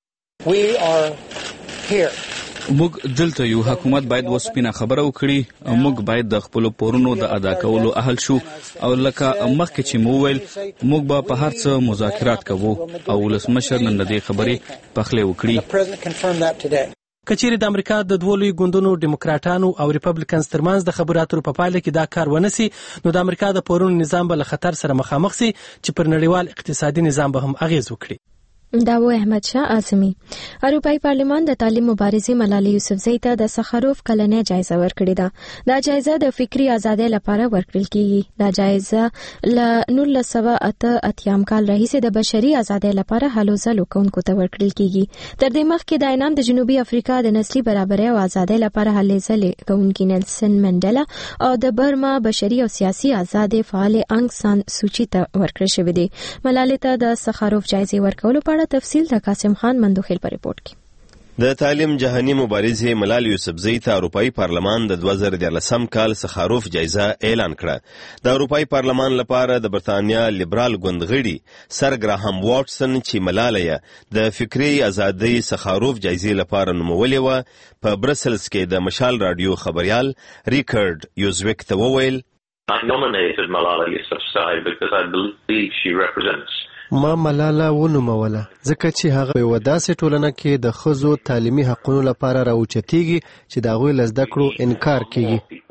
موږ دلته یو حکومت باید وسپینه خبره وکړي، موږ باید د خپل پورونو د ادا کولو اهل شو او لکه مخکې چې مو ویل موږ به په هر څه مذاکرات کوو او ولسمشر نن د دې خبرې پخلی وکړي. کچېرې د امریکا د دوه لوی ګوندونو ډیموکراټانو او ریپبلیکنز ترمنځ د خبرو اترو په پایله کې دا کار ونسي نو د امریکا د پورونو نظام به له خطر سره مخامخ سي چې پر نړیوال اقتصادي نظام به هم اغیز وکړي. دا و احمد شاه اعظمي. اروپאי پارلمان د تعلیم مبارزې ملالۍ یوسفزۍ ته د سخاروف کلنۍ جایزه ورکړې ده. دا جایزه د فکری ازادۍ لپاره ورکړل کیږي. دا جایزه ل نولس سوه اته اتیام کال راهیسې د بشري ازادۍ لپاره هلو ځلو کوونکو ته ورکړل کیږي. تر دې مخکې دا انعام د جنوبي افریقا د نسلي برابرۍ او ازادۍ لپاره هلې ځلې کوونکي نیلسن منډلا او د برما بشري او سیاسي ازادۍ فعال انګ سان سوچي ته ورکړل شوی دی. ملالۍ ته د سخاروف جایزې ورکولو په تفصیل د قاسم خان مندوخیل په ریپورت کې. د تعلیم جهاني مبارزې ملالۍ یوسفزۍ ته اروپאי پارلمان د دوه زره دیارلسم کال سخاروف جایزه اعلان کړه. د اروپאי پارلمان لپاره د برتانیا لیبرال ګوند غړي سر ګراهام واټسن چې ملالۍ د فکری ازادۍ سخاروف جایزې لپاره نومولې و، په برسلز کې د مشال رادیو خبريال ریکارډ یوزویک ته وویل I nominated Malala Yousafzai because I believe she represents ما ملاله ونوموله ځکه چې هغه په وداسې ټولنه کې د ښځو تعلیمي حقوقو لپاره راوچتېږي چې د هغوی له زده کړو انکار کیږي.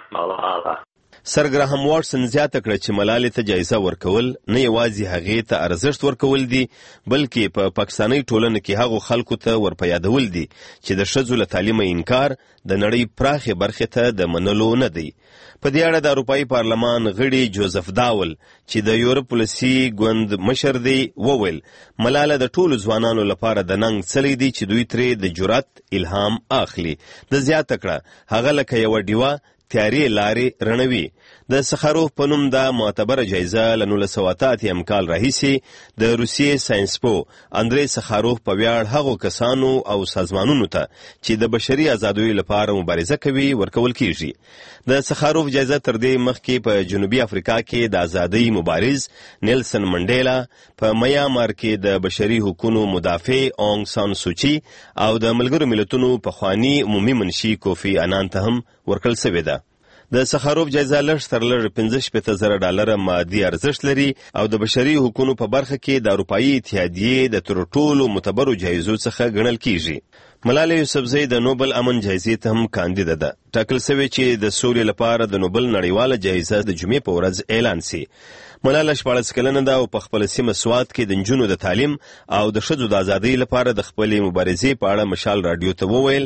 سر ګراهام واټسن زیاته کړه چې ملالۍ ته جایزه ورکول نه یوازې هغې ته ارزښت ورکول دي، بلکې په پا پاکستاني ټولنه کې هغو خلکو ته ورپیادول دي چې د ښځو له تعلیمه انکار د نړۍ پراخې برخې ته د منلو نه دی. په دې اړه د اروپאי پارلمان غړي جوزف داول چې د یورپ ولسي ګوند مشر دی وویل ملاله د ټولو ځوانانو لپاره د ننګ څلی دی چې دوی ترې د جرأت الهام اخلي. د زیاته کړه هغه لکه یوه ډیوه تیارې لارې رڼوي. د سخاروف په نوم دا معتبره جایزه له نولس سوه اته اتیم کال راهیسې د روسیې ساینسپو اندری سخاروف په ویاړ هغو کسانو او سازمانونو ته چې د بشري ازادیو لپاره مبارزه کوي ورکول کیږي. د سخاروف جایزه تر دې مخکې په جنوبي افریقا کې د ازادۍ مبارز نیلسن منډیلا، په میامار کې د بشري حقوقو مدافع اونګ سان سوچي او د ملګرو ملتونو پخوانی عمومي منشي کوفی انان ته هم ورکړل شوې ده. د سخاروف جایزه لږ تر لږ پنځه شپېته زره ډالره مادي ارزښت لري او د بشري حقوقو په برخه کې د اروپאי اتحادیې د تر ټولو معتبرو جایزو څخه ګڼل کیږي. ملالۍ یوسفزۍ د نوبل امن جایزې ته هم کاندیده ده. ټاکل شوی چې د سولې لپاره د نوبل نړیواله جایزه د جمعې په ورځ اعلان سي. ملاله شپاړس کلنه ده او په خپل سیمه سوات کې د نجونو د تعلیم او د ښځو د ازادۍ لپاره د خپلې مبارزې په اړه مشال رادیو ته وویل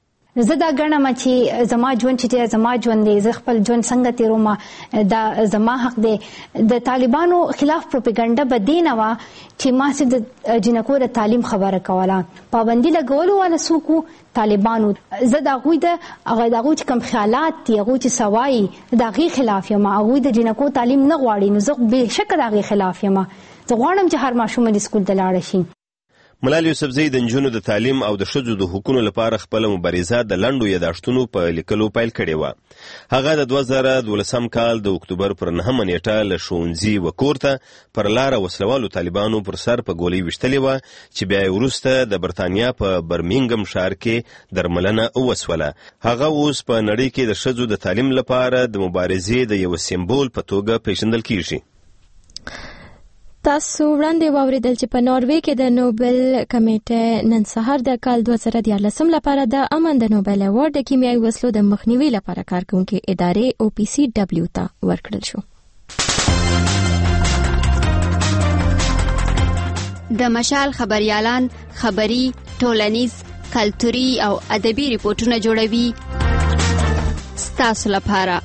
زه دا ګڼم چې زما ژوند چې زما ژوند دی، زه خپل ژوند څنګه تیروم، دا زما حق دی. د طالبانو خلاف پروپاګاندا به دې نه وه چې ما صرف د جنکو د تعلیم خبره کوله. پابندي لګولو والا څوک طالبانو، زه د هغوی د هغه د هغوی چې کوم خیالات دي، هغوی چې څه وایي د هغې خلاف یم. هغوی د جنکو تعلیم نه غواړي، نو زه بېشکه د هغې خلاف یم. زه غواړم چې هر ماشوم د سکول ته لاړه شي. ملالۍ یوسفزۍ د نجونو د تعلیم او د ښځو د حقوقو لپاره خپل مبارزه د لنډو یادښتونو په لیکلو پیل کړې وه. هغه د دوه زره دولسم کال د اکتوبر پر نهمه نیټه له ښوونځي و کور ته پر لاره وسلوالو طالبانو پر سر په ګولۍ ویشتلې وه چې بیا یې وروسته د برتانیا په برمینګم ښار کې درملنه وسوله. هغه اوس په نړۍ کې د ښځو د تعلیم لپاره د مبارزې د یو سمبول په توګه پیژندل کیږي. تاسو وړاندې واوریدل چې په ناروې کې د نوبل کمیټه نن سهار د کال دوه زره دیارلسم لپاره د امن د نوبل ایوارډ د کیمیاوي وسلو د مخنیوي لپاره کار کوونکې ادارې او پی سی ډبلیو ته ورکړل شو. د مشال خبريالان خبري، ټولنیز، کلتوري او ادبي ریپورتونه جوړوي ستاسو لپاره.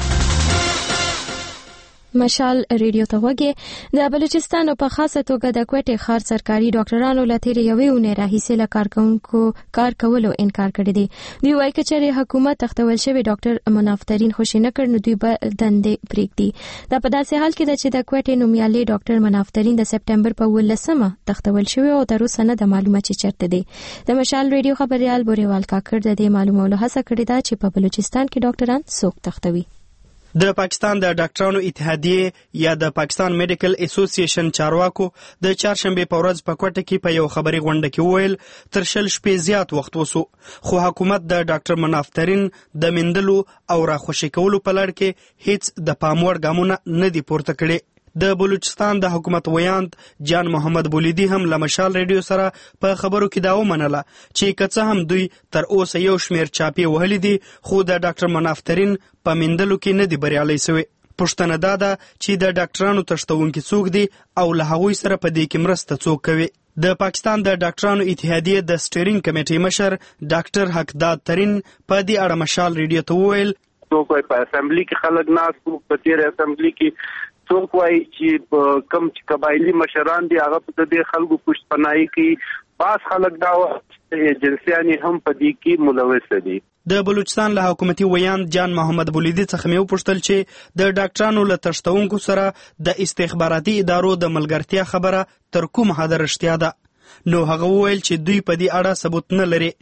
مشال ریډیو ته وګورئ. د بلوچستان په خاصه توګه د کوټې ښار سرکاري ډاکټرانو له تېرې یوې اونۍ راهیسې له کارکوونکو کار کولو انکار کړی دی. دوی وایي که چېرې حکومت تختول شوی ډاکټر منافدرین خوشي نه کړ نو دوی به دندې پرېږدي. دا په داسې حال کې ده چې د کوټې نومیالي ډاکټر منافدرین د سپټمبر په اوولسمه تختول شوی او تر اوسه نه ده معلومه چې چېرته دی. د مشال ریډیو خبریال بوریوال کاکړ د دې معلومولو هڅه کړې ده چې په بلوچستان کې ډاکټران څوک تختوي. د پاکستان د ډاکټرانو اتحادیې یا د پاکستان میډیکل اسوسییشن چارواکو د چهارشنبه په ورځ په کوټه کې په یو خبري غونډه کې وویل تر شل شپې زیات وخت وسو خو حکومت د ډاکټر منافدرین د مندلو او راخوشي کولو په لړ کې هیڅ د پاموړ ګامونه نه دی پورته کړي. د بلوچستان د حکومت ویاند جان محمد بولیدی هم له مشال ریډیو سره په خبرو کې دا ومنله چې که څه هم دوی تر اوسه یو شمېر چاپې وهلي دي خو د ډاکټر منافدرین په مندلو کې نه دی بریالی سوی. پوښتنه دا ده چې د ډاکټرانو تښتونکي څوک دي او له هغوی سره په دې کې مرسته څوک کوي. د پاکستان د ډاکټرانو اتحادیې د سټیرینګ کمیټې مشر ډاکټر حقداد ترین په دې اړه مشال ریډیو ته وویل څوک وایي په اسمبلی کې خلک ناست په تیر اسمبلی کې څوک وایي چې کم چې قبایلی مشران دي هغه په دې خلکو پښتنایي کې باز خلک دا ایجنسیانې هم په دې کې ملوث دي. د بلوچستان له حکومتي ویان جان محمد بولیدي څخه مې وپوښتل چې د ډاکټرانو له تښتونکو سره د استخباراتي ادارو د ملګرتیا خبره تر کوم حده رښتیا ده. نو هغه وویل چې دوی په دې اړه ثبوت نه لري.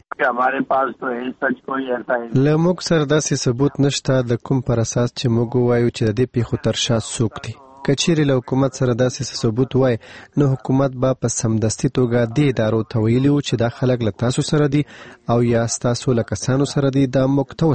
له موږ سره داسې ثبوت نشته د کوم پر اساس چې موږ وایو چې د دې پیښو تر شا څوک دي. کچېرې له حکومت سره داسې ثبوت وای نو حکومت به په سمدستي توګه دې ادارو ته ویلي وو چې دا خلک له تاسو سره دي او یا ستاسو له کسانو سره دي دا موږ ته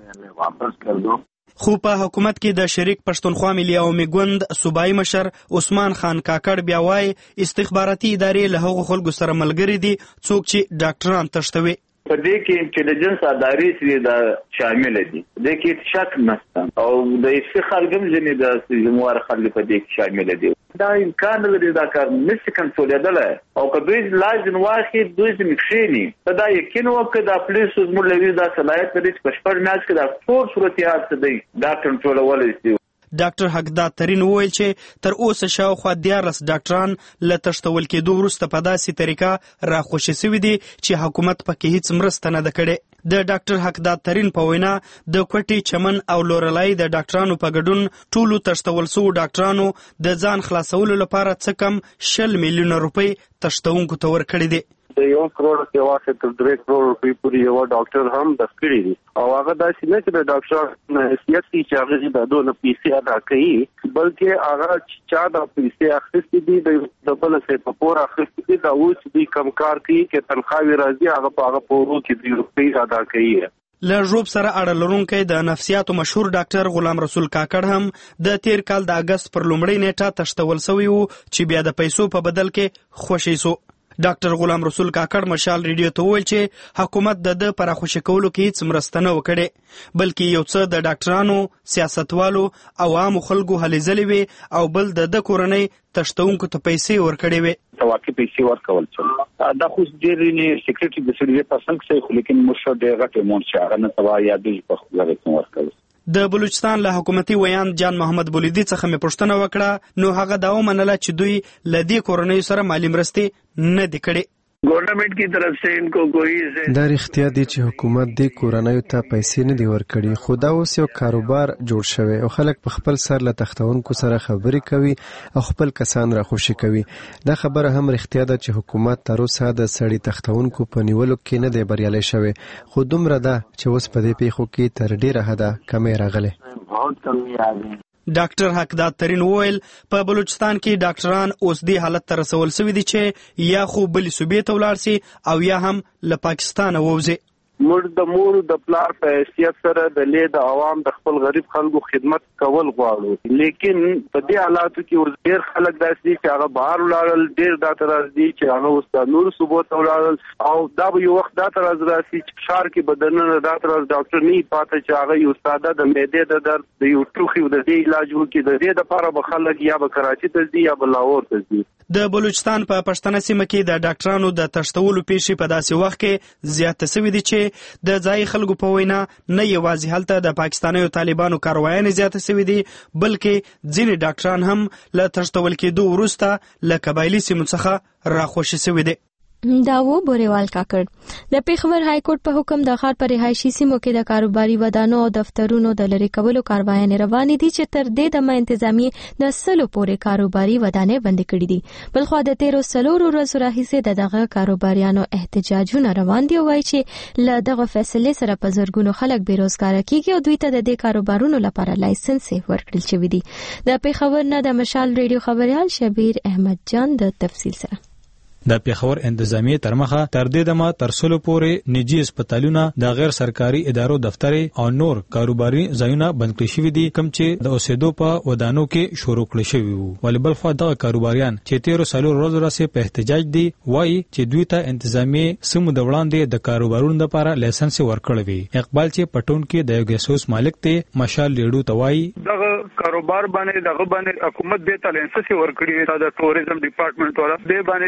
وسپارئ. خو په حکومت کې د شریک پښتونخوا ملي عوامي ګوند صوبایي مشر عثمان خان کاکړ بیا وایي استخباراتي ادارې له هغو خلکو سره ملګري دي څوک چې ډاکټران تښتوي. په دې کې انټيليجنس ادارې چې دا شامل دي د کې شک نشته او د استخبار ګم ځنې د زموږ خلک په دې کې شامل دي. دا امکان لري دا کار نشي کنټرولېدل او کله لازم واخی دوی زمکشيني دا یقین وکړه د پولیسو زموږ لوي دا صلاحیت لري چې په شپږ میاشت کې دا ټول صورتحال څه دی دا کنټرولول شي. ډاکټر حقداد ترین وویل چې تر اوسه شاوخوا دیارلس ډاکټران له تښتول کېدو وروسته په داسې طریقه راخوشي سوي دي چې حکومت پکې هیڅ مرسته نه ده کړې. د ډاکټر حقداد ترین په وینا د کوټي چمن او لورلای د ډاکټرانو په ګډون ټولو تښتول شوو ډاکټرانو د ځان خلاصولو لپاره څه کم شل میلیونه روپۍ تښتونکو ته ورکړي دي. د یو کروڑ کې واخې تر درې کروڑ روپۍ پورې یو ډاکټر هم د کړی دي او هغه داسې نه چې د ډاکټر حیثیت چې هغه د دوه پیسې ادا کوي بلکې هغه چا د پیسې اخیستې دي د بل څه په پور اخیستې دي دا اوس دې کم کار کوي چې تنخواوي راځي هغه په هغه پورو کې د روپۍ ادا کوي. له ژوب سره اړه لرونکی د نفسیاتو مشهور ډاکټر غلام رسول کاکړ هم د تیر کال د اگست پر لومړۍ نیټه تښتول شوی وو چې بیا د پیسو په بدل کې خوشی سو. ډاکټر غلام رسول کاکړ مشال ریډیو ته وویل چې حکومت د د پر خوشی کولو کې هیڅ مرسته نه وکړي بلکې یو څه د ډاکټرانو سیاستوالو او عام خلکو هلې ځلې وي او بل د د کورنۍ تښتونکو ته پیسې ورکړي وي. واقعي پیسې ورکول شول دا خو ډېر نه سیکریټري د سړي په څنګه څه لیکن مشر د غټه مون چې هغه نه توا یادې په خپل کې ورکول. د بلوچستان له حکومتي ویان جان محمد بولیدي څخه مې پوښتنه وکړه نو هغه دا ومنله چې دوی له دې کورنۍ سره مالي مرستې نه دي کړې. گورنمنٹ کی طرف سے ان کو کوئی دا اختیار دی چې حکومت دی کورنۍ ته پیسې نه دی ورکړي خو دا اوس یو کاروبار جوړ شوی او خلک په خپل سر له تختونکو سره خبرې کوي او خپل کسان را خوشي کوي. دا خبره هم اختیار ده چې حکومت تر اوسه د سړي تختونکو په نیولو کې نه دی بریالي شوی خو دومره ده چې اوس په دې پیښو کې تر ډیره حده کمې راغلي. بہت کمی آگئی. ډاکټر حقداد ترین وویل په بلوچستان کې ډاکټران اوس دې حالت ته رسول شوي دي چې یا خو بلې صوبې ته ولاړ سي او یا هم له پاکستانه ووځي. موږ د مور د پلار په حیثیت سره د لید عوام د خپل غریب خلکو خدمت کول غواړو لیکن په دې حالاتو کې ډېر خلک داسې چې هغه بهر ولاړل ډېر دا تراز دي چې هغه اوس د نور صوبو ته ولاړل او دا به یو وخت دا تراز راسي چې ښار کې بدننه دا تراز ډاکټر نه پاتې چې هغه یو ساده د معدې د درد د یو ټوخي د دې علاج وکړي د دې لپاره به خلک یا به کراچي ته ځي یا به لاهور ته ځي. د بلوچستان په پښتنه سیمه کې د ډاکټرانو د تښتولو پیښې په داسې وخت کې زیاته شوې دي چې د ځای خلکو په وینا نه یوازې هلته د پاکستانیو طالبانو کاروایانې زیاته شوې دي بلکې ځینې ډاکټران هم له تښتول کېدو وروسته له قبایلي سیمو څخه راخوشي شوي دي. دا و بوریوال کاکړ د پیښور های کورټ په حکم د ښار پر رهایشي سیمو کې د کاروباري ودانو او دفترونو د لری کولو کاروایانې روانې دي چې تر دې دمه انتظامی د سلو پورې کاروباري ودانې بند کړې دي. بلخو د تیرو سلورو ورځو راهیسې د دغه کاروباریانو احتجاجونه روان دي او وايي چې له دغه فیصلې سره په زرګونو خلک بیروزګار کیږي او دوی ته د دې کاروبارونو لپاره لایسنس ورکړل شوی دی. د پیښور نه د مشال ریډیو خبريال شبیر احمد جان د تفصیل سره. د پیښور انتظامیه تر مخه تر دې دمه تر سلو پورې نجی هسپتالونه د غیر سرکاري ادارو دفتر او نور کاروباري ځایونه بند کړي شوي دي کوم چې د اوسېدو په ودانو کې شروع کړي شوي وو. ولې بل خو دغه کاروباریان چې تیرو سالو ورځو راځي په احتجاج دي وایي چې دوی ته انتظامیه سمو د وړاندې د کاروبارونو لپاره لایسنس ورکړل وي. اقبال چې پټون کې د یو ګیسوس مالک ته مشال لیډو توای دغه کاروبار باندې دغه باندې حکومت دې ته لایسنس ورکړي دا د ټوریزم ډپارټمنټ والا دې باندې ټیکسونه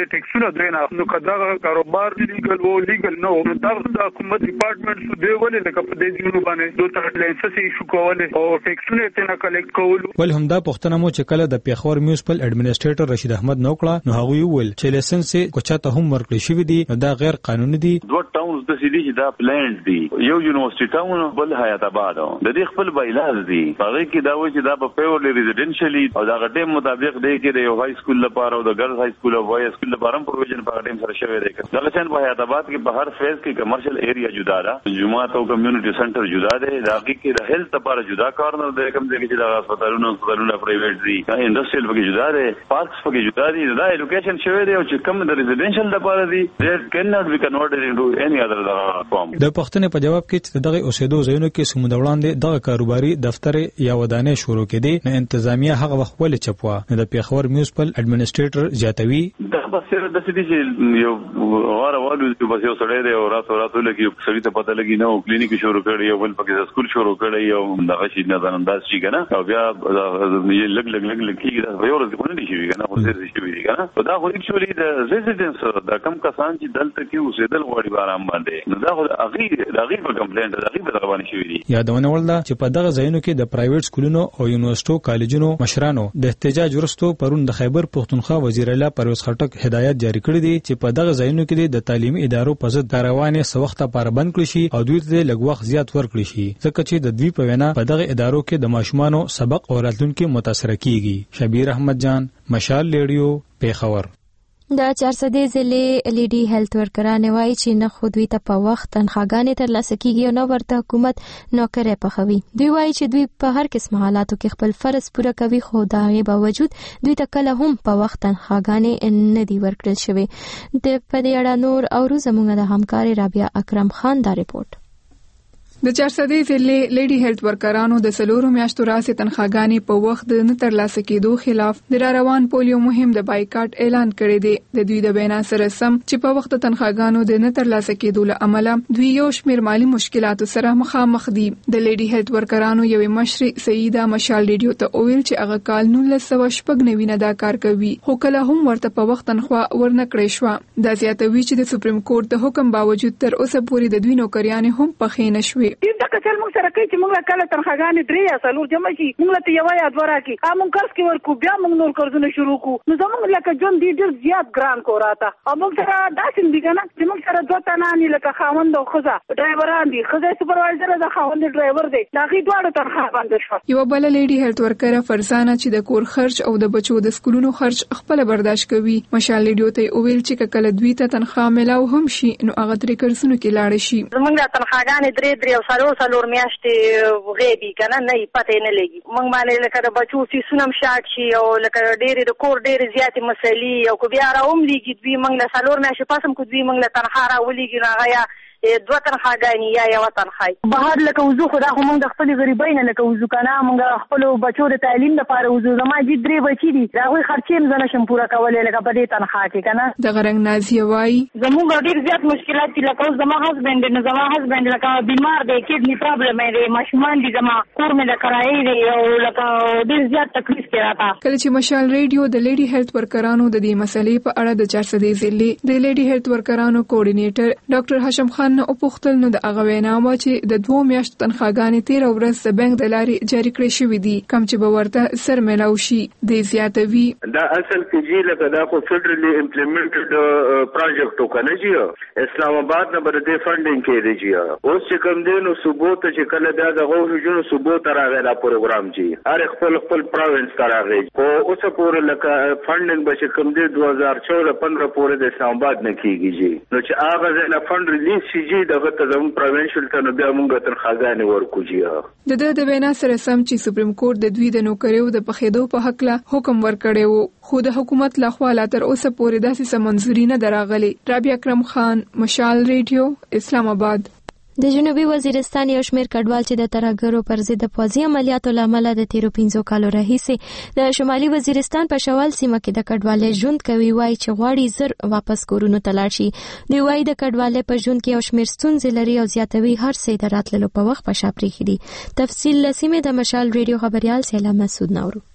نه دی نه نو کدا کاروبار لیګل وو لیګل نو نو دا د حکومت ډپارټمنټ شو دی ولې لکه په دې ځینو باندې دوه تر لایسنس ایشو کول او ټیکسونه ته نه کلیکټ کول ول همدا پښتنه مو چې کله د پیښور میونسپل اډمنسټریټر رشید احمد نوکړه نو هغه ویل چې لایسنس کوچاته هم ورکړی شوی دی دا غیر قانوني دي دوه ټاونز د سیدي چې دا پلانټ دی یو یونیورسيټي ټاون بل حیات آباد د دې خپل بایلاز دی هغه کې دا وایي چې دا په پیورلی ریزیډنشلی او دا غټه مطابق دی کې د یو های سکول لپاره او د ګرلز های سکول او وای سکول لپاره پروویژن په ټیم سره شوی دی دا لسن په حیات آباد کې په هر فیز کې کمرشل ایریا جدا ده جمعات او کمیونټي سنټر جدا دی دا کې د هیلث لپاره جدا کارنر دی کوم ځای کې د هسپتالونو هسپتالونو پرایویټ دي انډستریال پکې جدا دی پارکس پکې جدا دي دا ایجوکیشن شوی دی او چې کوم د ریزیډنشل لپاره دی دې کین ناٹ بی کنورټډ انټو اني اذر فارم د پښتنې په جواب کې چې دغه اوسېدو ځایونو کې سمود وړاندې دغه کاروباري دفتر یا ودانې شروع کړي نه انتظامیه هغه وخت ولې چپوا نه د پیښور میونسپل اډمنسټریټر جاتوي دا بس د سړي چې یو واره والو چې بس یو سړی دی او راتو راتو لګي سړي ته پته لګي نو کلینیک شروع کړي او بل پکې سکول شروع کړي او دغه شي نه انداز شي کنه او بیا یې لګ لګ لګ لګ کیږي دا یو ورځ باندې شي کنه خو دې شي وی کنه دا خو اکچولی د ریزیډنس دا کم کسان چې دلته کې اوسېدل غواړي آرام باندې نو دا خو هغه د هغه په کمپلینټ د هغه په روانه شوی دي یادونه ولدا چې په دغه ځایونو کې د پرایویټ سکولونو او یونیورسيټو کالجونو مشرانو د احتجاج وروسته پرون د خیبر پختونخوا وزیر اعلی پرویز خټک هدایت جاری کړی دی چې په دغه ځایونو کې د تعلیمي ادارو په ضد روانه سوخته پابند کړي شي او دوی ته لږ وخت زیات ورکړي شي ځکه چې د دوی په وینا په دغه ادارو کې د ماشومانو سبق او راتلونکي متاثر کیږي شبیر احمد جان مشال ریډیو پیښور د چارسدې ضلع لیډي هیلث ورکران وایي چې نه خو دوی ته په وخت تنخواګانې ترلاسه کیږي او نه ورته حکومت نوکرې پخوي دوی وایي چې دوی په هر قسم حالاتو کې خپل فرض پوره کوي خو دا غي باوجود دوی ته کله هم په وخت تنخواګانې نه دی ورکړل شوی د په دې اړه نور او زموږ د همکاري رابعه اکرم خان دا ریپورت د چارسدې ضلع لیډي هیلث ورکرانو د سلورو میاشتو راځي تنخواګانې په وخت نه ترلاسه کېدو خلاف د روان پولیو مهم د بایکاټ اعلان کړی دی د دوی د بیان سره سم چې په وخت تنخواګانو د نه ترلاسه کېدو له امله دوی یو شمېر مالی مشکلاتو سره مخامخ دي د لیډي هیلث ورکرانو یوې مشرې سیده مشال ریډیو ته ویل چې هغه کال نولس سوه شپږ نوي نه دا کار کوي خو کله هم ورته په وخت تنخوا ورنکړې شوه دا زیاتوي چې د سپریم کورټ د حکم باوجود تر اوسه پورې د دوی نوکریانې هم پخې نشوي دا کچل موږ سره کوي چې موږ کله تنخواګانې درې یا څلور جمع شي موږ ته یو یا دوه راکړي ا موږ قرض کې ورکو بیا موږ نور قرضونه شروع کو نو زموږ لکه جون دی ډیر زیات ګران کو راته او موږ سره داسې دي کنه چې موږ سره دوه تنه نه لکه خاوند او خزه ډرایوران دي خزه سپروایزر ده خاوند ډرایور دی دا غي دواړو تنخوا باندې شو یو بل لیډي هیلث ورکر فرزانه چې د کور خرچ او د بچو د سکولونو خرچ خپل برداشت کوي مشال ریډیو ته ویل چې کله دوی ته تنخوا ملاو هم شي نو هغه ترې قرضونه کې لاړ شي موږ تنخواګانې درې درې او څلور څلور میاشتې غیبی کنه نه پته نه لګي موږ باندې لکه د بچو سیسونم شاک شي او لکه ډېرې د کور ډېرې زیاتې مسلې او کو بیا راوم لګي دوی موږ له څلور میاشتې پاسم کو دوی موږ له تنخوا راولېږي نو هغه یا دوه تنخواګانې یا یو تنخوای بهر لکه وضو خو دا خو موږ د خپل غریبۍ نه لکه وضو کنه موږ خپل بچو د تعلیم لپاره وضو زما جې درې بچی دي دا غوي خرچې هم زنه شم پورا کولای لکه په دې تنخوا کې کنه د غرنګ نازیه وای زموږ ډېر زیات مشکلات دي لکه زما هسبند نه زما هسبند لکه بیمار دی کډنی پرابلم دی ماشومان دي زما کور مې د کرایې دی او لکه ډېر زیات تکلیف کې راته کله چې مشال ریډیو د لیډي هیلث ورکرانو د دې مسلې په اړه د چارسدې ضلع د لیډي هیلث ورکرانو کوارډینیټر ډاکټر هاشم خان او پختل د هغه وینا و چې د دوه میاشتو تنخواګانې تیر ورځ د بانک د لارې جاری کړې شوې دي کم چې به ورته سر ملاو شي د زیاتوي دا اصل کې جی لکه دا خو فدرلی امپلیمنټډ پروجیکټ وکنه جی اسلام آباد نه بر دې فندینګ کې دی جی اوس چې کوم دی نو صوبو ته چې کله دا د غوښو جنو صوبو ته راغی دا پروګرام جی هر خپل خپل پروینس ته راغی او اوس پورې لکه فندینګ به چې کوم دی دوه هزار چودہ پندرہ پورې د اسلام آباد نه کیږي جی نو چې هغه نه فند ریلیز شي جی دغه ته زموږ پروینشل ته نو بیا موږ تنخواګانې ورکو جی د د د وینا سره سم چې سپریم کورټ د دوی د نوکریو د پخېدو په حق له حکم ورکړی وو خو د حکومت لخوا لا تر اوسه پورې داسې څه منظوري نه دراغلي رابعه اکرم خان مشال ریډیو اسلام آباد د جنوبي وزیرستان یو شمېر کډوال چې د ترهګرو پر ضد د پوځي عملیاتو لامل د تیرو پنځو کالو راهیسې د شمالي وزیرستان په شوال سیمه کې د کډوالۍ ژوند کوي وایي چې غواړي زر واپس کورونو ته لاړ شي دوی وایي د کډوالۍ په ژوند کې یو شمېر ستونزې لري او زیاتوي هر څه د راتللو په وخت په شا پرېښي دي تفصیل له سیمې د مشال ریډیو خبريال سیلا مسعود نورو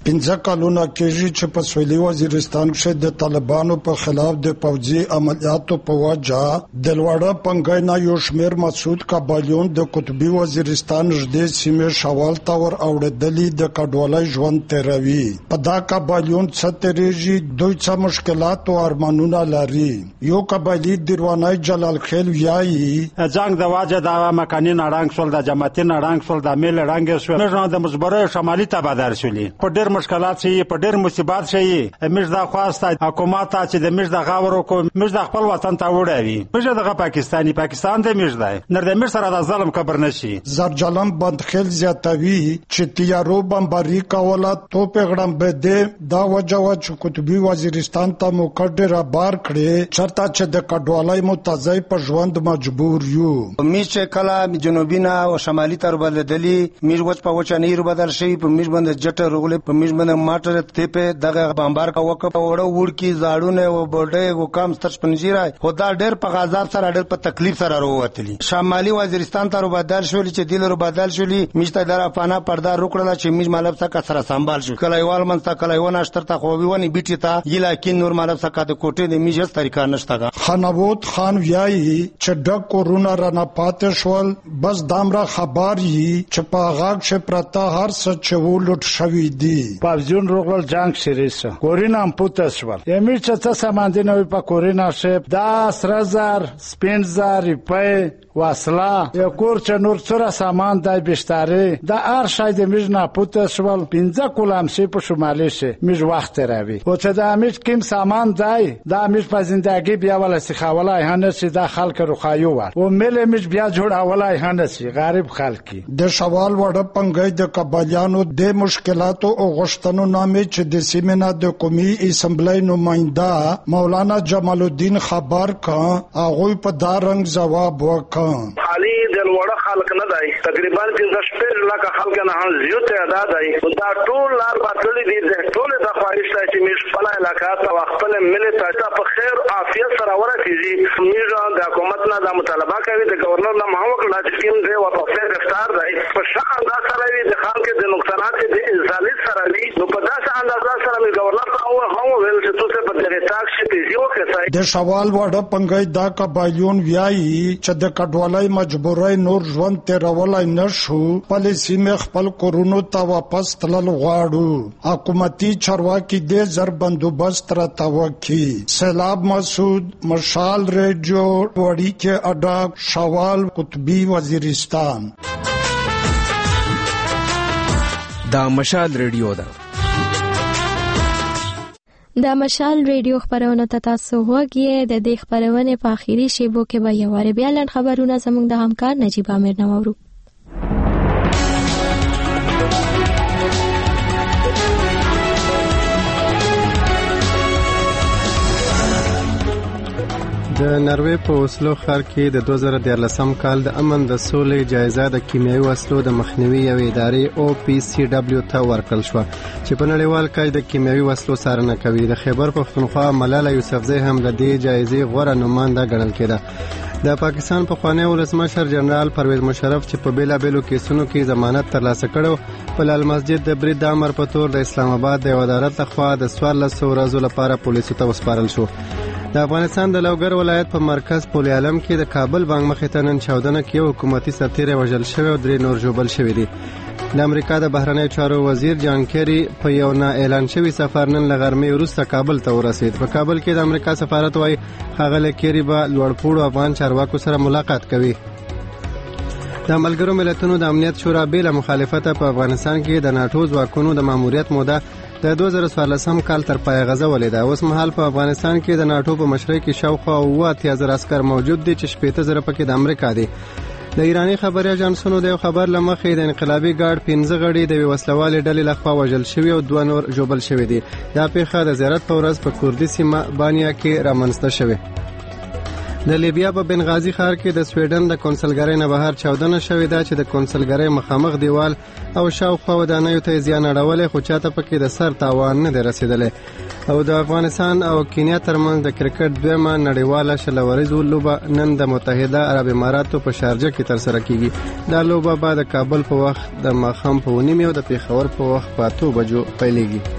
پنځه کلونه کېږي چې په سویلي وزیرستان کې د طالبانو په خلاف د پوځي عملیاتو په وجه د لوړه پنګۍ نه یو شمېر مسعود قبایلیون د قطبي وزیرستان نږدې سیمې شوال ته ور اوړېدلي د کډوالۍ ژوند تېروي. په دا قبایلیون څه تېرېږي، دوی څه مشکلات او ارمانونه لري. یو قبایلي دیروانی جلال خیل وایي جنگ د واجه د مکاني نړنګ شول، د جماعتي نړنګ شول، د میل نړنګ شول، موږ د مجبوره شمالي ته بدل شولې. په ډېر مشکلات شي، په ډېر مصیبت شي. موږ د خواسته حکومت ته چې د موږ د غاورو کو موږ د خپل وطن ته وړوي. موږ د پاکستاني پاکستان د موږ دی نه د موږ سره د ظلم خبر نشي. زرجلم بندخیل زیاتوي چې تیارو بمباري کوله تو پیغړم بده دا وجه و چې قطبي وزیرستان ته مقدره بار کړي چرته چې د کډوالۍ متضای په ژوند مجبور یو. میش کلا جنوبي نه او شمالي تر بدلدلی میش وچ په وچ نه یې بدل شي. په میش باندې جټه رغله، په میش باندې ماټر ته په دغه بمبار کا وک په وړو وړ کی زاړونه او بډې او کم ستر پنځیرای خدا ډېر په غذاب سره ډېر په تکلیف سره وروتلی. شمالي وزیرستان ته بدل شول چې دل بدل شولي. میش ته در افغانه پردا روکړه چې میش مالب څخه سره سنبال شو. کلایوال من څخه کلایونه اشتر ته خو ویونی بیٹی ته یلا کې نور مالب څخه د کوټې د میش طریقه نشته. خنوود خان ویایي چې ډک کورونه رانه پاتې شول، بس دامره خبر یي چې په غاګ شه پرتا هر څه چې ولټ شوی دی. پاوزون روغل جنگ شریسه کورینا هم پوتې شول. یمي چې څه سامان دی نو په کورینا شه دا سرزر سپینزر په واسلا یو کور چې نور څره سامان دای بشتاره دا هر شای د میژ نه پوتې شول. پنځه کولم شي په شمالي شه میژ وخت راوي او چې دا میژ کیم سامان دای دا میژ په زندګي بیا ولا سخاولای هنه چې دا خلک روخایو ور او مل میژ بیا جوړاولای هنه چې غریب خلک د شوال وړ پنګای د قبایلیانو د مشکلاتو او غشتنو نامې چې د سیمه د قومي اسمبلی نماینده مولانا جمال الدین خبر کا هغه په دا رنگ جواب وکړ. خالی د وړ خلک نه دی، تقریبا پنځه شپږ لک خلک نه هم زیات تعداد دی. دا ټول لار باندې دي د ټول د خواهش چې موږ خپل علاقه ته خپل ملت ته په خیر عافیت سره ورسیږي. موږ د حکومت نه د مطالبه کوي، د گورنر نه مو وکړه چې کوم دی او په خیر افطار دی په شان دا سره وي د خلکو د نقصانات د انساني سره وي. نو په داسې اندازه سره موږ گورنر ته او هم ویل چې تاسو په دغه تاکس کې یو کسای د شوال وړ پنګای دا قبایلیون ویایي چې د کډوالۍ مجبورای نور ژوند تیرولای نشو، پالیسی مې خپل کورونو ته واپس تلل غواړو. حکومتي چارواکي دې زر بندوبست را توکي. سیلاب مسعود، مشال ریډیو، وړي کې اډا، شوال، قطبي وزیرستان. دا مشال ریډیو ده. د مشال ریډیو خبرونه ته تاسو وګورئ. د دې خبرونه په اخیری شیبو کې به یو واره بیا لن خبرونه زموږ د همکار نجیب امیر نوورو. د نروې په اوسلو ښار کې د دوه زره دیارلسم کال د امن د سولې جایزه د کیمیاوي وسلو د مخنیوي یو ادارې او پی سی ډبلیو ته ورکړل شو چې په نړیوال کچه د کیمیاوي وسلو څارنه کوي. د خیبر پښتونخوا ملاله یوسفزۍ هم د دې جایزې غوره نماینده ګڼل کېده. د پاکستان پخوانی ولسمشر جنرال پرویز مشرف چې په بیلابېلو کیسونو کې ضمانت ترلاسه کړو، په لال مسجد د برید د امر په تور د اسلام آباد د عدالت لخوا د څوارلس ورځو لپاره پولیسو ته وسپارل شو. د افغانستان د لوګر ولایت په مرکز پول عالم کې د کابل بانک مخې ته نن چاودنه کې حکومتي سرتیری وژل شوی او درې نور ژوبل شوي دي. د امریکا د بهرنیو چارو وزیر جان کیری په یو نه اعلان شوی سفر نن له غرمې وروسته کابل ته ورسید. په کابل کې د امریکا سفارت وايي ښاغلی کیری به لوړپوړو افغان چارواکو سره ملاقات کوي. د ملګرو ملتونو د امنیت شورا بې له مخالفته په افغانستان کې د ناټو ځواکونو د ماموریت موده د دوه زره څوارلسم کال تر پایه غځولې ده. اوس مهال په افغانستان کې د ناټو په مشرۍ کې شاوخوا اووه اتیا زره عسکر موجود دي چې شپېته زره پکې د امریکا دي. د ایراني خبري اژانسونو د خبر لمخې د انقلابي ګارد پنځه غړي د وسلوالې ډلې لخوا وژل شوي او دوه نور ژوبل شوي دي. دا پیښه د زیارت په ورځ په کوردي سیمه بانیا کې رامنځته شوې. د لیبیا په بنغازي ښار کې د سویډن د کونسلګرۍ نه بهر چاودنه شوې ده چې د کونسلګرۍ مخامخ دیوال او شاوخوا ودانیو ته زیان اړولی، خو چاته پکې د سر تاوان نه دی رسیدلی. او د افغانستان او کینیا ترمنځ د کرکټ دویمه نړیواله شل ورځو لوبه نن د متحده عرب اماراتو په شارجه کې ترسره کیږي. دا لوبه به د کابل په وخت د ماښام په نیمه او د پیښور په وخت په اتو بجو پیلېږي.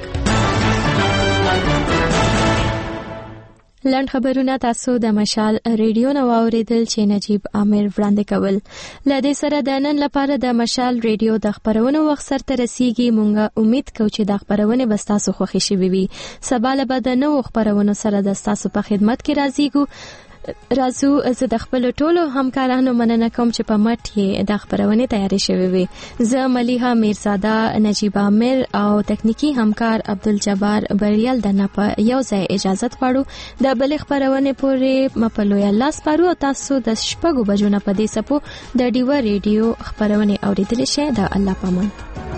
لنډ خبرونه تاسو د مشال ریډیو نو اوریدل چې نجیب عامر وړاندې کول. لدې سره د نن لپاره د مشال ریډیو د خبرونو وخت سره رسیدي. مونږه امید کوو چې د خبرونه به تاسو خوښ شي وي. سبا له بده نو خبرونو سره د تاسو په خدمت کې راځيګو. رازو زه د خپل ټولو همکارانو مننه کوم چې په مټ یې د خبرونه تیاری شوې وي. زه ملیحه میرزاده، نجیب عامر او تکنیکی همکار عبدالجبار بریال د نه په یو ځای اجازه غواړو. د بل خبرونه پورې مپلوي الله سپارو. تاسو د شپږو بجو نه په دې سپو د ډیو ریډیو خبرونه اوریدل شئ. د الله پامان.